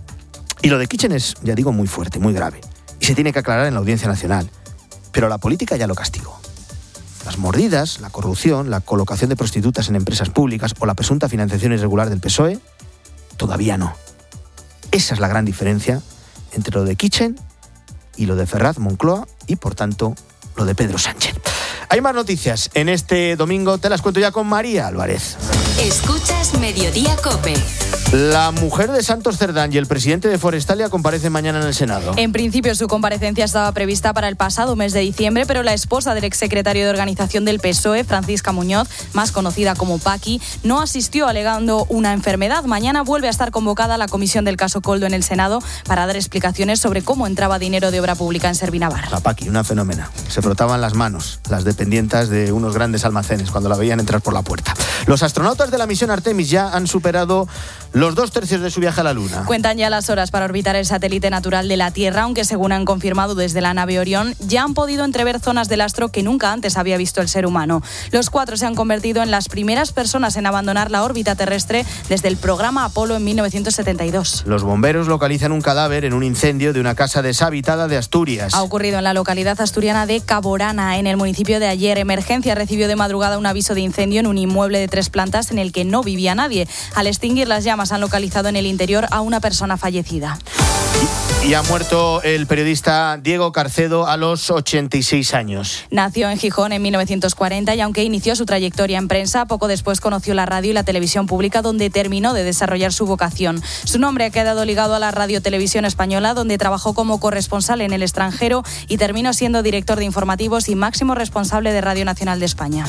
Y lo de Kitchen es, ya digo, muy fuerte, muy grave, y se tiene que aclarar en la Audiencia Nacional. Pero la política ya lo castigó. Las mordidas, la corrupción, la colocación de prostitutas en empresas públicas o la presunta financiación irregular del P S O E, todavía no. Esa es la gran diferencia entre lo de Kitchen y lo de Ferraz Moncloa y, por tanto, lo de Pedro Sánchez. Hay más noticias en este domingo, te las cuento ya con María Álvarez.
Escuchas Mediodía COPE.
La mujer de Santos Cerdán y el presidente de Forestalia comparecen mañana en el Senado.
En principio su comparecencia estaba prevista para el pasado mes de diciembre, pero la esposa del exsecretario de Organización del P S O E, Francisca Muñoz, más conocida como Paqui, no asistió alegando una enfermedad. Mañana vuelve a estar convocada la comisión del caso Koldo en el Senado para dar explicaciones sobre cómo entraba dinero de obra pública en Servinavar.
La Paqui, una fenómena. Se frotaban las manos las dependientes de unos grandes almacenes cuando la veían entrar por la puerta. Los astronautas de la misión Artemis ya han superado los dos tercios de su viaje a la Luna.
Cuentan ya las horas para orbitar el satélite natural de la Tierra, aunque según han confirmado desde la nave Orión, ya han podido entrever zonas del astro que nunca antes había visto el ser humano. Los cuatro se han convertido en las primeras personas en abandonar la órbita terrestre desde el programa Apolo en mil novecientos setenta y dos.
Los bomberos localizan un cadáver en un incendio de una casa deshabitada de Asturias.
Ha ocurrido en la localidad asturiana de Caborana, en el municipio de Ayer. Emergencia recibió de madrugada un aviso de incendio en un inmueble de tres plantas en el que no vivía nadie. Al extinguir las llamas han localizado en el interior a una persona fallecida.
Y ha muerto el periodista Diego Carcedo a los ochenta y seis años.
Nació en Gijón en mil novecientos cuarenta y aunque inició su trayectoria en prensa, poco después conoció la radio y la televisión pública, donde terminó de desarrollar su vocación. Su nombre ha quedado ligado a la Radio-Televisión Española, donde trabajó como corresponsal en el extranjero y terminó siendo director de informativos y máximo responsable de Radio Nacional de España.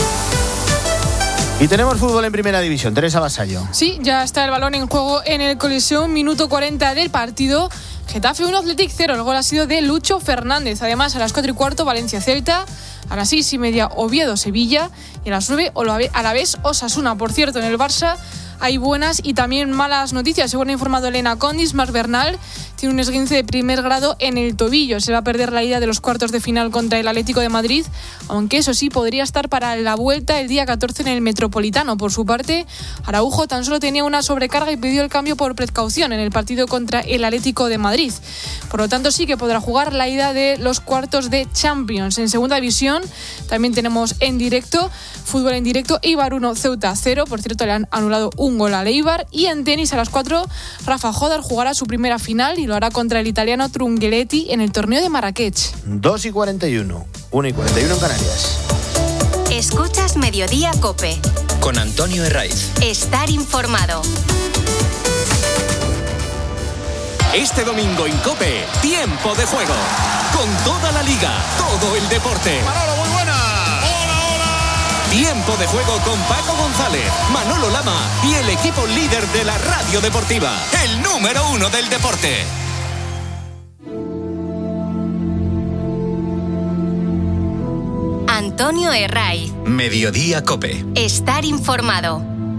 Y tenemos fútbol en Primera División. Teresa Vasallo.
Sí, ya está el balón en juego en el Coliseo, minuto cuarenta del partido. Getafe uno, Athletic cero. El gol ha sido de Lucho Fernández. Además, a las cuatro y cuarto, Valencia-Celta. A las seis y media, Oviedo-Sevilla. Y a las nueve, Alavés-Osasuna. Por cierto, en el Barça hay buenas y también malas noticias. Según ha informado Elena Condis, Marc Bernal tiene un esguince de primer grado en el tobillo. Se va a perder la ida de los cuartos de final contra el Atlético de Madrid, aunque eso sí, podría estar para la vuelta el día catorce en el Metropolitano. Por su parte, Araujo tan solo tenía una sobrecarga y pidió el cambio por precaución en el partido contra el Atlético de Madrid. Por lo tanto, sí que podrá jugar la ida de los cuartos de Champions. En Segunda División también tenemos en directo, fútbol en directo, Eibar uno, Ceuta cero. Por cierto, le han anulado un gol al Eibar. Y en tenis, a las cuatro, Rafa Jodar jugará su primera final y lo hará contra el italiano Trungelliti en el torneo de Marrakech.
dos y cuarenta y uno, una y cuarenta y uno en Canarias.
Escuchas Mediodía COPE.
Con Antonio Herraiz.
Estar informado.
Este domingo en COPE, tiempo de juego. Con toda la liga, todo el deporte.
Manolo, muy buena. Hola, hola.
Tiempo de juego con Paco González, Manolo Lama y el equipo líder de la radio deportiva. El número uno del deporte.
Antonio Herraiz.
Mediodía COPE.
Estar informado.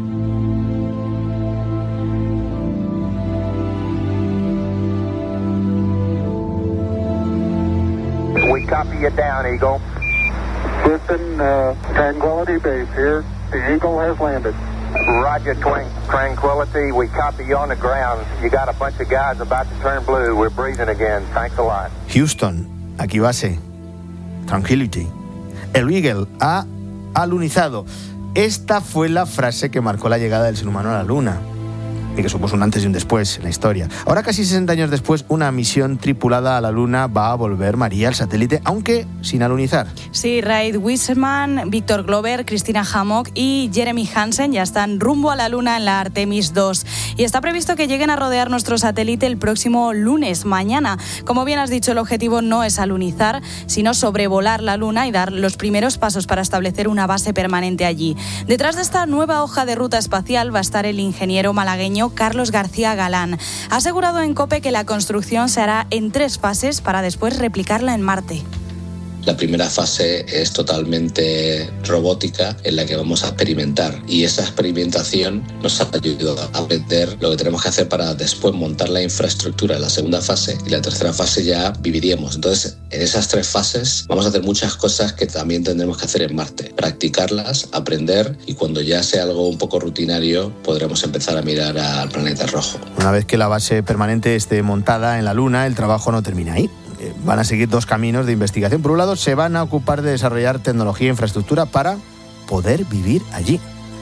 We copy you down, Eagle. Houston, uh, Tranquility Base here. The Eagle has landed. Roger, Twin- Tranquility. We copy you on the ground. You got a bunch of guys about to turn blue. We're breathing again. Thanks a lot.
Houston, aquí base. Tranquility. El Eagle ha alunizado. Esta fue la frase que marcó la llegada del ser humano a la Luna y que supuso un antes y un después en la historia. Ahora, casi sesenta años después, una misión tripulada a la Luna va a volver María al satélite, aunque sin alunizar.
Sí, Reid Wiseman, Víctor Glover, Christina Hammock y Jeremy Hansen ya están rumbo a la Luna en la Artemis dos. Y está previsto que lleguen a rodear nuestro satélite el próximo lunes, mañana. Como bien has dicho, el objetivo no es alunizar, sino sobrevolar la Luna y dar los primeros pasos para establecer una base permanente allí. Detrás de esta nueva hoja de ruta espacial va a estar el ingeniero malagueño Carlos García Galán. Ha asegurado en COPE que la construcción se hará en tres fases para después replicarla en Marte.
La primera fase es totalmente robótica, en la que vamos a experimentar, y esa experimentación nos ha ayudado a aprender lo que tenemos que hacer para después montar la infraestructura en la segunda fase, y la tercera fase ya viviríamos. Entonces, en esas tres fases vamos a hacer muchas cosas que también tendremos que hacer en Marte, practicarlas, aprender, y cuando ya sea algo un poco rutinario podremos empezar a mirar al planeta rojo.
Una vez que la base permanente esté montada en la Luna, el trabajo no termina ahí. Van a seguir dos caminos de investigación. Por un lado, se van a ocupar de desarrollar tecnología e infraestructura para poder vivir allí.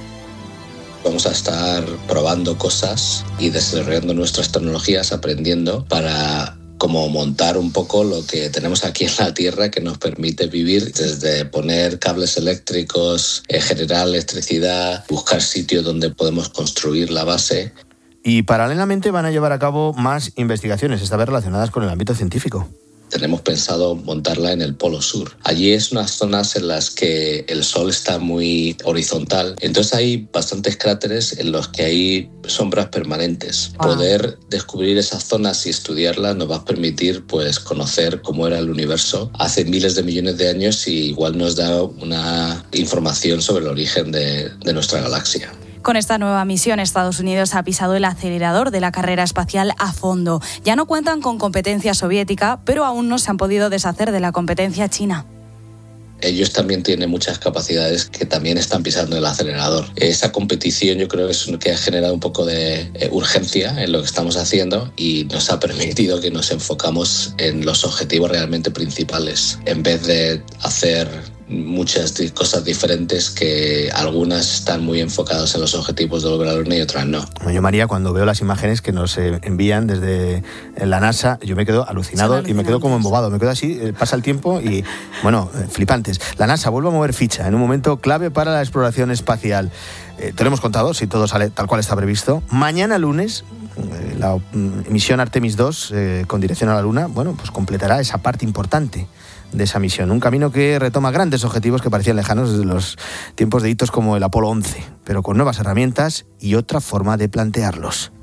Vamos a estar probando cosas y desarrollando nuestras tecnologías, aprendiendo para como montar un poco lo que tenemos aquí en la Tierra, que nos permite vivir, desde poner cables eléctricos, eh, generar electricidad, buscar sitios donde podemos construir la base.
Y paralelamente van a llevar a cabo más investigaciones, esta vez relacionadas con el ámbito científico.
Tenemos pensado montarla en el Polo Sur. Allí es unas zonas en las que el Sol está muy horizontal. Entonces hay bastantes cráteres en los que hay sombras permanentes. Ah. Poder descubrir esas zonas y estudiarlas nos va a permitir pues, conocer cómo era el universo hace miles de millones de años, y igual nos da una información sobre el origen de, de nuestra galaxia.
Con esta nueva misión, Estados Unidos ha pisado el acelerador de la carrera espacial a fondo. Ya no cuentan con competencia soviética, pero aún no se han podido deshacer de la competencia china.
Ellos también tienen muchas capacidades que también están pisando el acelerador. Esa competición yo creo que es lo que ha generado un poco de eh, urgencia en lo que estamos haciendo, y nos ha permitido que nos enfocamos en los objetivos realmente principales, en vez de hacer muchas cosas diferentes, que algunas están muy enfocadas en los objetivos de volver a la Luna y otras no.
Yo, María, cuando veo las imágenes que nos envían desde la NASA, yo me quedo alucinado y me quedo como embobado, me quedo así, pasa el tiempo y, bueno, flipantes. La NASA vuelve a mover ficha en un momento clave para la exploración espacial. Eh, te lo hemos contado, si todo sale tal cual está previsto. Mañana lunes, eh, la misión Artemis dos, eh, con dirección a la Luna, bueno, pues completará esa parte importante de esa misión. Un camino que retoma grandes objetivos que parecían lejanos desde los tiempos de hitos como el Apolo once, pero con nuevas herramientas y otra forma de plantearlos.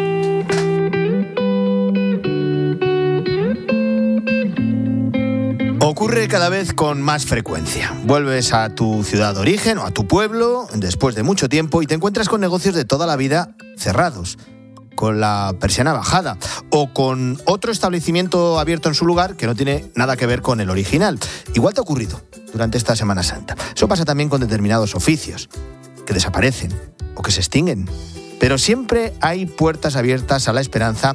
Ocurre cada vez con más frecuencia. Vuelves a tu ciudad de origen o a tu pueblo después de mucho tiempo y te encuentras con negocios de toda la vida cerrados, con la persiana bajada o con otro establecimiento abierto en su lugar que no tiene nada que ver con el original. Igual te ha ocurrido durante esta Semana Santa. Eso pasa también con determinados oficios que desaparecen o que se extinguen. Pero siempre hay puertas abiertas a la esperanza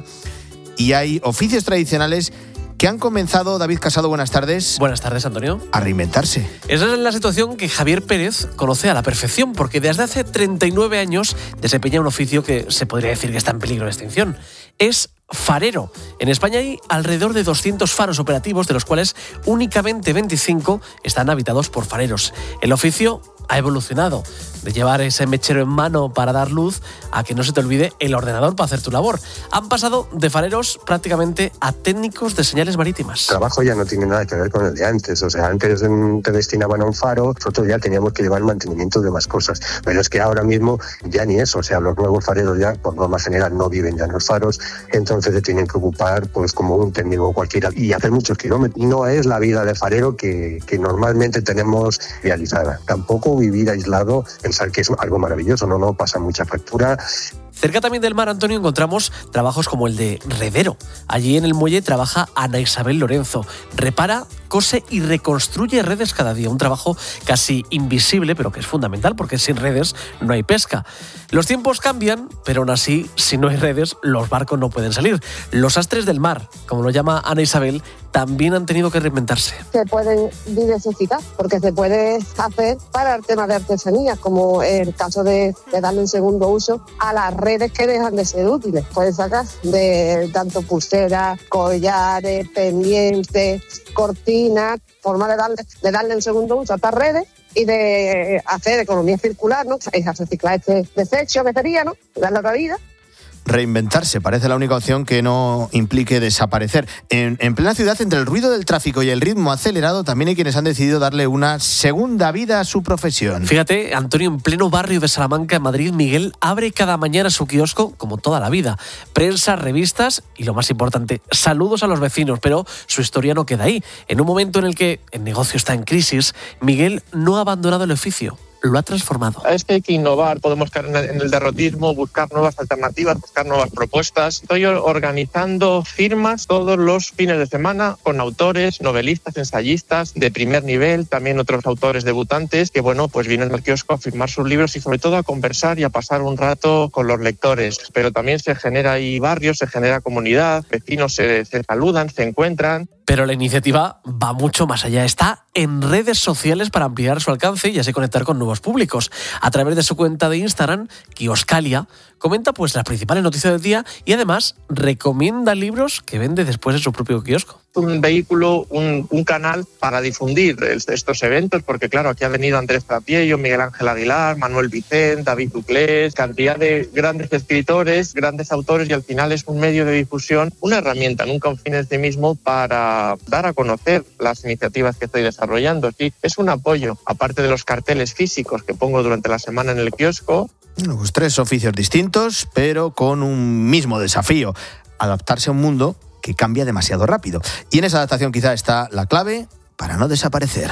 y hay oficios tradicionales que han comenzado, David Casado, buenas tardes.
Buenas tardes, Antonio.
A reinventarse.
Esa es la situación que Javier Pérez conoce a la perfección, porque desde hace treinta y nueve años desempeña un oficio que se podría decir que está en peligro de extinción. Es farero. En España hay alrededor de doscientos faros operativos, de los cuales únicamente veinticinco están habitados por fareros. El oficio ha evolucionado de llevar ese mechero en mano para dar luz a que no se te olvide el ordenador para hacer tu labor. Han pasado de fareros prácticamente a técnicos de señales marítimas.
El trabajo ya no tiene nada que ver con el de antes. O sea, antes te destinaban a un faro, nosotros ya teníamos que llevar el mantenimiento de más cosas. Pero es que ahora mismo ya ni eso. O sea, los nuevos fareros ya, por norma general, no viven ya en los faros. Entonces se tienen que ocupar pues como un técnico cualquiera y hacer muchos kilómetros. No es la vida de farero que, que normalmente tenemos realizada. Tampoco vivir aislado, pensar que es algo maravilloso, no, no pasa mucha factura.
Cerca también del mar, Antonio, encontramos trabajos como el de redero. Allí en el muelle trabaja Ana Isabel Lorenzo. Repara, cose y reconstruye redes cada día. Un trabajo casi invisible, pero que es fundamental, porque sin redes no hay pesca. Los tiempos cambian, pero aún así, si no hay redes, los barcos no pueden salir. Los astres del mar, como lo llama Ana Isabel, también han tenido que reinventarse.
Se pueden diversificar, porque se puede hacer para el tema de artesanía, como el caso de, de darle un segundo uso a las redes que dejan de ser útiles. Puedes sacar de tanto pulseras, collares, pendientes, cortinas, forma de darle, de darle un segundo uso a estas redes y de hacer economía circular, ¿no? Es reciclar este desecho que sería, ¿no? Darle otra vida.
Reinventarse parece la única opción que no implique desaparecer. En, en plena ciudad, entre el ruido del tráfico y el ritmo acelerado, también hay quienes han decidido darle una segunda vida a su profesión.
Fíjate, Antonio, en pleno barrio de Salamanca, en Madrid, Miguel abre cada mañana su kiosco como toda la vida. Prensa, revistas y, lo más importante, saludos a los vecinos, pero su historia no queda ahí. En un momento en el que el negocio está en crisis, Miguel no ha abandonado el oficio. Lo ha transformado.
Es que hay que innovar, podemos caer en el derrotismo, buscar nuevas alternativas, buscar nuevas propuestas. Estoy organizando firmas todos los fines de semana con autores, novelistas, ensayistas de primer nivel, también otros autores debutantes que, bueno, pues vienen al kiosco a firmar sus libros y sobre todo a conversar y a pasar un rato con los lectores. Pero también se genera ahí barrios, se genera comunidad, vecinos se, se saludan, se encuentran.
Pero la iniciativa va mucho más allá. Está en redes sociales para ampliar su alcance y así conectar con nuevos públicos. A través de su cuenta de Instagram, Kioscalia, comenta pues las principales noticias del día y además recomienda libros que vende después en su propio kiosco.
Un vehículo, un, un canal para difundir estos eventos, porque claro, aquí ha venido Andrés Trapiello, Miguel Ángel Aguilar, Manuel Vicent, David Duclés, cantidad de grandes escritores, grandes autores, y al final es un medio de difusión, una herramienta, nunca un fin en sí mismo, para dar a conocer las iniciativas que estoy desarrollando. Sí, es un apoyo, aparte de los carteles físicos que pongo durante la semana en el kiosco.
Bueno, pues tres oficios distintos, pero con un mismo desafío: adaptarse a un mundo que cambia demasiado rápido. Y en esa adaptación quizá está la clave para no desaparecer.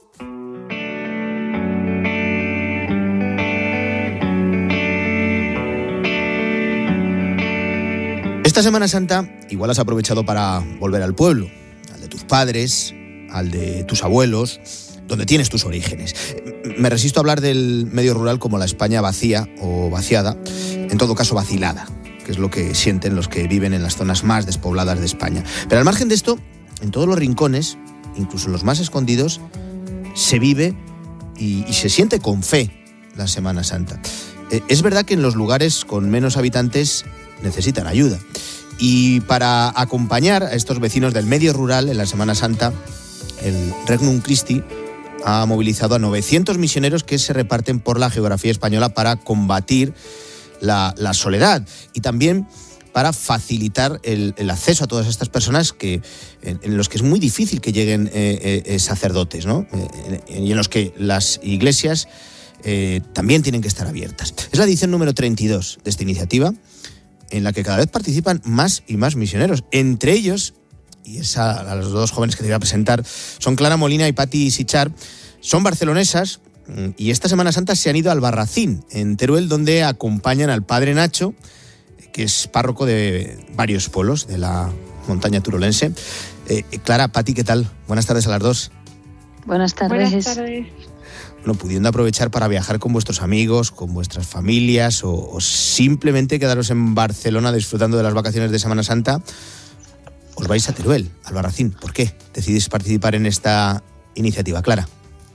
Esta Semana Santa igual has aprovechado para volver al pueblo, al de tus padres, al de tus abuelos, donde tienes tus orígenes. Me resisto a hablar del medio rural como la España vacía o vaciada, en todo caso vacilada, que es lo que sienten los que viven en las zonas más despobladas de España. Pero al margen de esto, en todos los rincones, incluso en los más escondidos, se vive y, y se siente con fe la Semana Santa. Eh, es verdad que en los lugares con menos habitantes necesitan ayuda. Y para acompañar a estos vecinos del medio rural en la Semana Santa, el Regnum Christi ha movilizado a novecientos misioneros que se reparten por la geografía española para combatir la, la soledad y también para facilitar el, el acceso a todas estas personas que, en, en los que es muy difícil que lleguen eh, eh, sacerdotes, ¿no? Eh, y en los que las iglesias eh, también tienen que estar abiertas. Es la edición número treinta y dos de esta iniciativa, en la que cada vez participan más y más misioneros. Entre ellos, y es a, a los dos jóvenes que te voy a presentar, son Clara Molina y Pati Sichar. Son barcelonesas y esta Semana Santa se han ido al Albarracín, en Teruel, donde acompañan al padre Nacho, que es párroco de varios pueblos de la montaña turolense. Eh, Clara, Pati, ¿qué tal? Buenas tardes a las dos.
Buenas tardes.
Buenas tardes.
Bueno, pudiendo aprovechar para viajar con vuestros amigos, con vuestras familias o, o simplemente quedaros en Barcelona disfrutando de las vacaciones de Semana Santa, os vais a Teruel, al Albarracín. ¿Por qué decidís participar en esta iniciativa, Clara?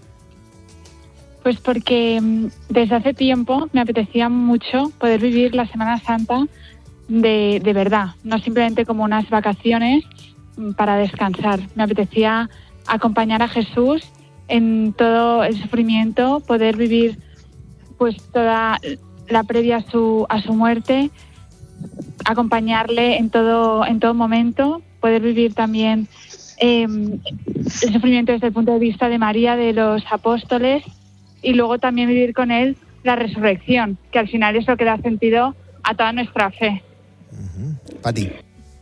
Pues porque desde hace tiempo me apetecía mucho poder vivir la Semana Santa de, de verdad, no simplemente como unas vacaciones para descansar. Me apetecía acompañar a Jesús en todo el sufrimiento, poder vivir pues toda la previa a su a su muerte, acompañarle en todo en todo momento, poder vivir también eh, el sufrimiento desde el punto de vista de María, de los apóstoles, y luego también vivir con él la resurrección, que al final es lo que da sentido a toda nuestra fe.
Uh-huh. Pati.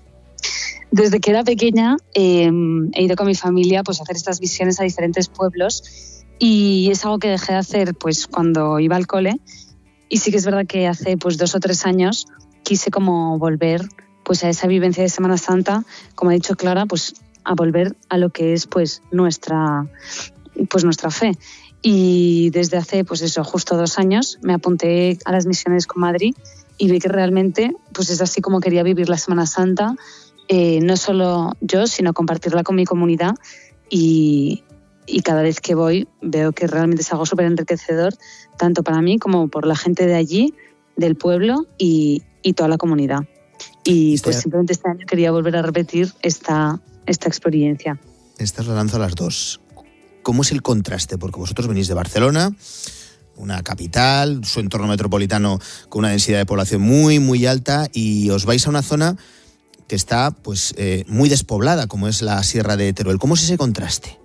Desde que era pequeña eh, he ido con mi familia pues, a hacer estas visiones a diferentes pueblos y es algo que dejé de hacer pues, cuando iba al cole, y sí que es verdad que hace pues, dos o tres años quise como volver pues, a esa vivencia de Semana Santa, como ha dicho Clara, pues, a volver a lo que es pues, nuestra, pues, nuestra fe. Y desde hace pues eso, justo dos años me apunté a las misiones con Madrid y vi que realmente pues, es así como quería vivir la Semana Santa. Eh, no solo yo, sino compartirla con mi comunidad y, y cada vez que voy veo que realmente es algo súper enriquecedor, tanto para mí como por la gente de allí, del pueblo y, y toda la comunidad. Y pues simplemente este año quería volver a repetir esta, esta experiencia.
Esta os la lanzo a las dos. ¿Cómo es el contraste? Porque vosotros venís de Barcelona, una capital, su entorno metropolitano con una densidad de población muy, muy alta, y os vais a una zona que está pues eh, muy despoblada, como es la Sierra de Teruel. ¿Cómo es ese contraste?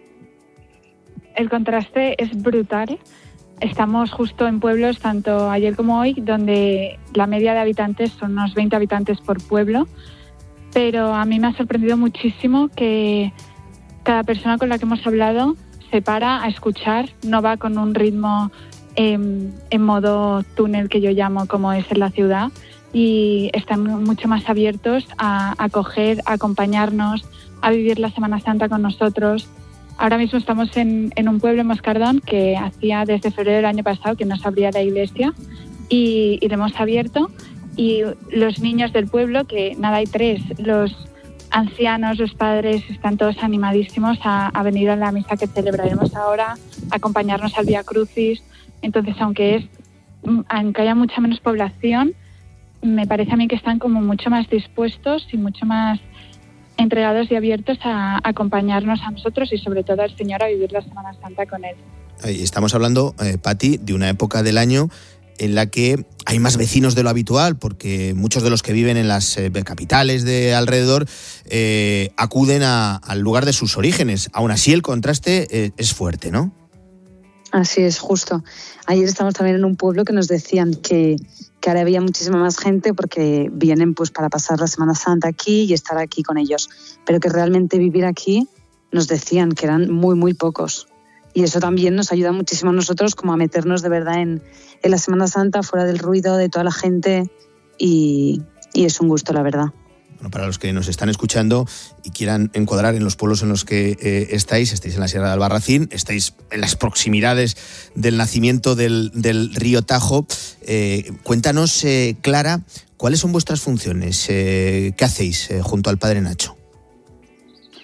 El contraste es brutal. Estamos justo en pueblos, tanto ayer como hoy, donde la media de habitantes son unos veinte habitantes por pueblo, pero a mí me ha sorprendido muchísimo que cada persona con la que hemos hablado se para a escuchar, no va con un ritmo eh, en modo túnel, que yo llamo, como es en la ciudad, y están mucho más abiertos a acoger, a acompañarnos, a vivir la Semana Santa con nosotros. Ahora mismo estamos en, en un pueblo, en Moscardón, que hacía desde febrero del año pasado que no se abría la iglesia, y, y lo hemos abierto, y los niños del pueblo, que nada, hay tres, los ancianos, los padres, están todos animadísimos a, a venir a la misa que celebraremos ahora, a acompañarnos al Vía Crucis. Entonces, aunque es aunque haya mucha menos población, me parece a mí que están como mucho más dispuestos y mucho más entregados y abiertos a, a acompañarnos a nosotros y sobre todo al Señor a vivir la Semana Santa con Él.
Estamos hablando, eh, Pati, de una época del año en la que hay más vecinos de lo habitual, porque muchos de los que viven en las eh, capitales de alrededor eh, acuden a, al lugar de sus orígenes. Aún así, el contraste eh, es fuerte, ¿no?
Así es, justo. Ayer estamos también en un pueblo que nos decían que, que ahora había muchísima más gente porque vienen pues para pasar la Semana Santa aquí y estar aquí con ellos, pero que realmente vivir aquí nos decían que eran muy, muy pocos. Y eso también nos ayuda muchísimo a nosotros como a meternos de verdad en, en la Semana Santa, fuera del ruido de toda la gente, y, y es un gusto, la verdad.
Bueno, para los que nos están escuchando y quieran encuadrar en los pueblos en los que eh, estáis, estáis en la Sierra de Albarracín, estáis en las proximidades del nacimiento del, del río Tajo. Eh, cuéntanos, eh, Clara, ¿cuáles son vuestras funciones? Eh, ¿Qué hacéis eh, junto al Padre Nacho?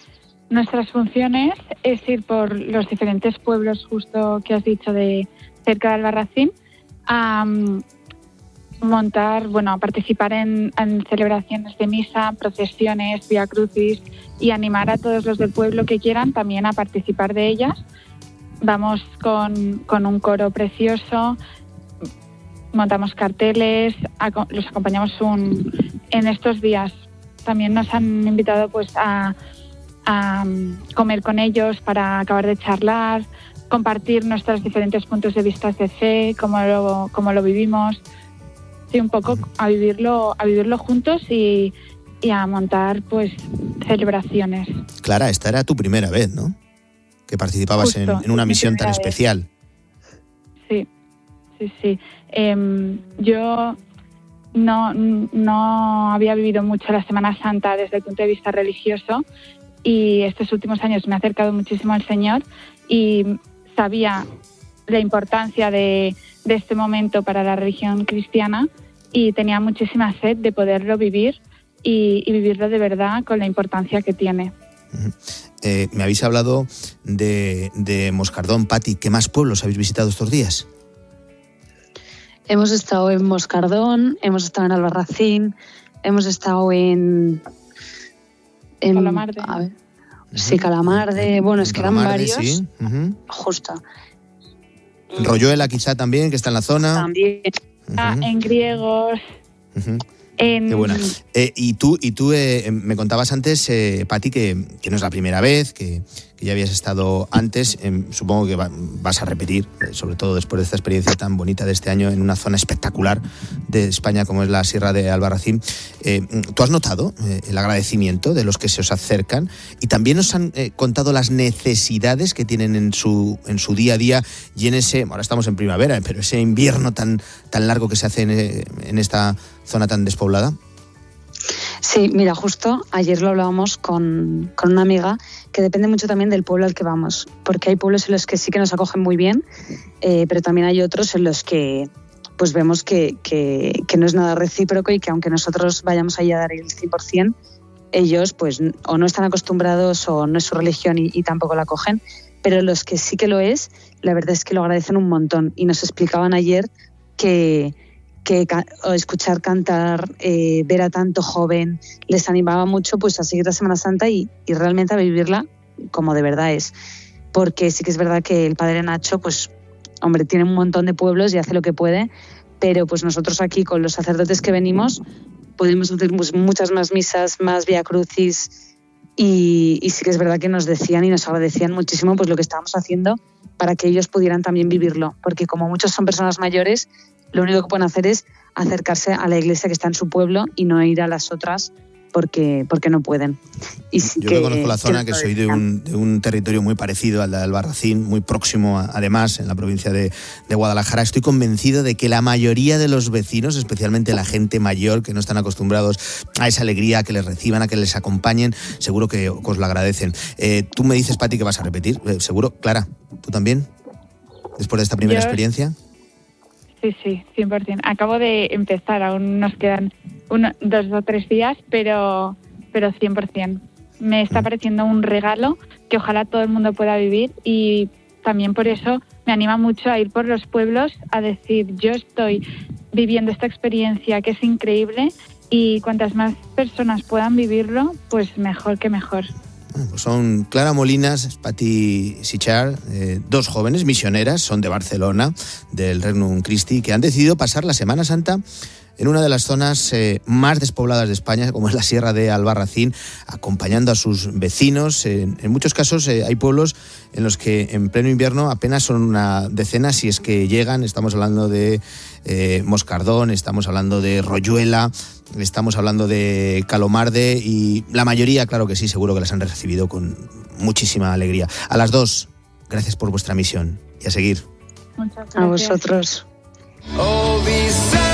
nuestras funciones es ir por los diferentes pueblos justo que has dicho de cerca de Albarracín a um, montar, bueno, a participar en, en celebraciones de misa, procesiones, vía crucis y animar a todos los del pueblo que quieran también a participar de ellas. Vamos con, con un coro precioso, montamos carteles, aco- los acompañamos un, en estos días. También nos han invitado pues a, a comer con ellos para acabar de charlar, compartir nuestros diferentes puntos de vista de fe, cómo lo, cómo lo vivimos. Sí, un poco a vivirlo, a vivirlo juntos y, y a montar pues celebraciones.
Clara, esta era tu primera vez, ¿no? Que participabas en, en una misión tan especial.
Sí, sí, sí. Eh, yo no, no había vivido mucho la Semana Santa desde el punto de vista religioso y estos últimos años me he acercado muchísimo al Señor y sabía la importancia de, de este momento para la religión cristiana y tenía muchísima sed de poderlo vivir y, y vivirlo de verdad con la importancia que tiene.
Uh-huh. Eh, me habéis hablado de, de Moscardón, Pati. ¿Qué más pueblos habéis visitado estos días?
Hemos estado en Moscardón, hemos estado en Albarracín, hemos estado en... en
Calamarde.
A ver, uh-huh. Sí, Calamarde. Bueno, es que eran varios.
Sí. Uh-huh.
Justo.
Royuela quizá también, que está en la zona.
También.
Uh-huh.
Ah, en griegos.
Uh-huh.
En...
Qué buena. Eh, y tú, y tú eh, me contabas antes, eh, Pati, que, que no es la primera vez, que, que ya habías estado antes. Eh, supongo que va, vas a repetir, eh, sobre todo después de esta experiencia tan bonita de este año en una zona espectacular de España como es la Sierra de Albarracín. Eh, ¿Tú has notado eh, el agradecimiento de los que se os acercan? Y también os han eh, contado las necesidades que tienen en su, en su día a día y en ese, ahora estamos en primavera, pero ese invierno tan, tan largo que se hace en, en esta zona tan despoblada.
Sí, mira, justo ayer lo hablábamos con, con una amiga que depende mucho también del pueblo al que vamos, porque hay pueblos en los que sí que nos acogen muy bien, eh, pero también hay otros en los que pues vemos que, que, que no es nada recíproco y que aunque nosotros vayamos ahí a dar el cien por ciento, ellos pues o no están acostumbrados o no es su religión y, y tampoco la acogen, pero los que sí que lo es, la verdad es que lo agradecen un montón y nos explicaban ayer que que escuchar cantar, eh, ver a tanto joven, les animaba mucho pues a seguir la Semana Santa y, y realmente a vivirla como de verdad es. Porque sí que es verdad que el Padre Nacho, pues, hombre, tiene un montón de pueblos y hace lo que puede, pero pues nosotros aquí con los sacerdotes que venimos podemos hacer pues, muchas más misas, más vía crucis y, y sí que es verdad que nos decían y nos agradecían muchísimo pues lo que estábamos haciendo para que ellos pudieran también vivirlo, porque como muchos son personas mayores, lo único que pueden hacer es acercarse a la iglesia que está en su pueblo y no ir a las otras porque, porque no pueden. Y sí
Yo
que,
que conozco la zona,
que,
que soy de un, de un territorio muy parecido al de Albarracín, muy próximo a, además en la provincia de, de Guadalajara, estoy convencido de que la mayoría de los vecinos, especialmente la gente mayor que no están acostumbrados a esa alegría, a que les reciban, a que les acompañen, seguro que os lo agradecen. Eh, tú me dices, Pati, que vas a repetir, eh, seguro. Clara, ¿tú también? Después de esta primera
Yo...
experiencia.
Sí, sí, cien por ciento. Acabo de empezar, aún nos quedan uno, dos o tres días, pero, pero cien por ciento. Me está pareciendo un regalo que ojalá todo el mundo pueda vivir y también por eso me anima mucho a ir por los pueblos a decir, yo estoy viviendo esta experiencia que es increíble y cuantas más personas puedan vivirlo, pues mejor que mejor.
Pues son Clara Molinas, Pati Sichar, eh, dos jóvenes misioneras, son de Barcelona, del Regnum Christi, que han decidido pasar la Semana Santa en una de las zonas eh, más despobladas de España, como es la Sierra de Albarracín, acompañando a sus vecinos. En, en muchos casos eh, hay pueblos en los que en pleno invierno apenas son una decena, si es que llegan. Estamos hablando de eh, Moscardón, estamos hablando de Royuela, estamos hablando de Calomarde y la mayoría, claro que sí, seguro que las han recibido con muchísima alegría. A las dos, gracias por vuestra misión y a seguir.
Muchas gracias.
A vosotros.
Oh,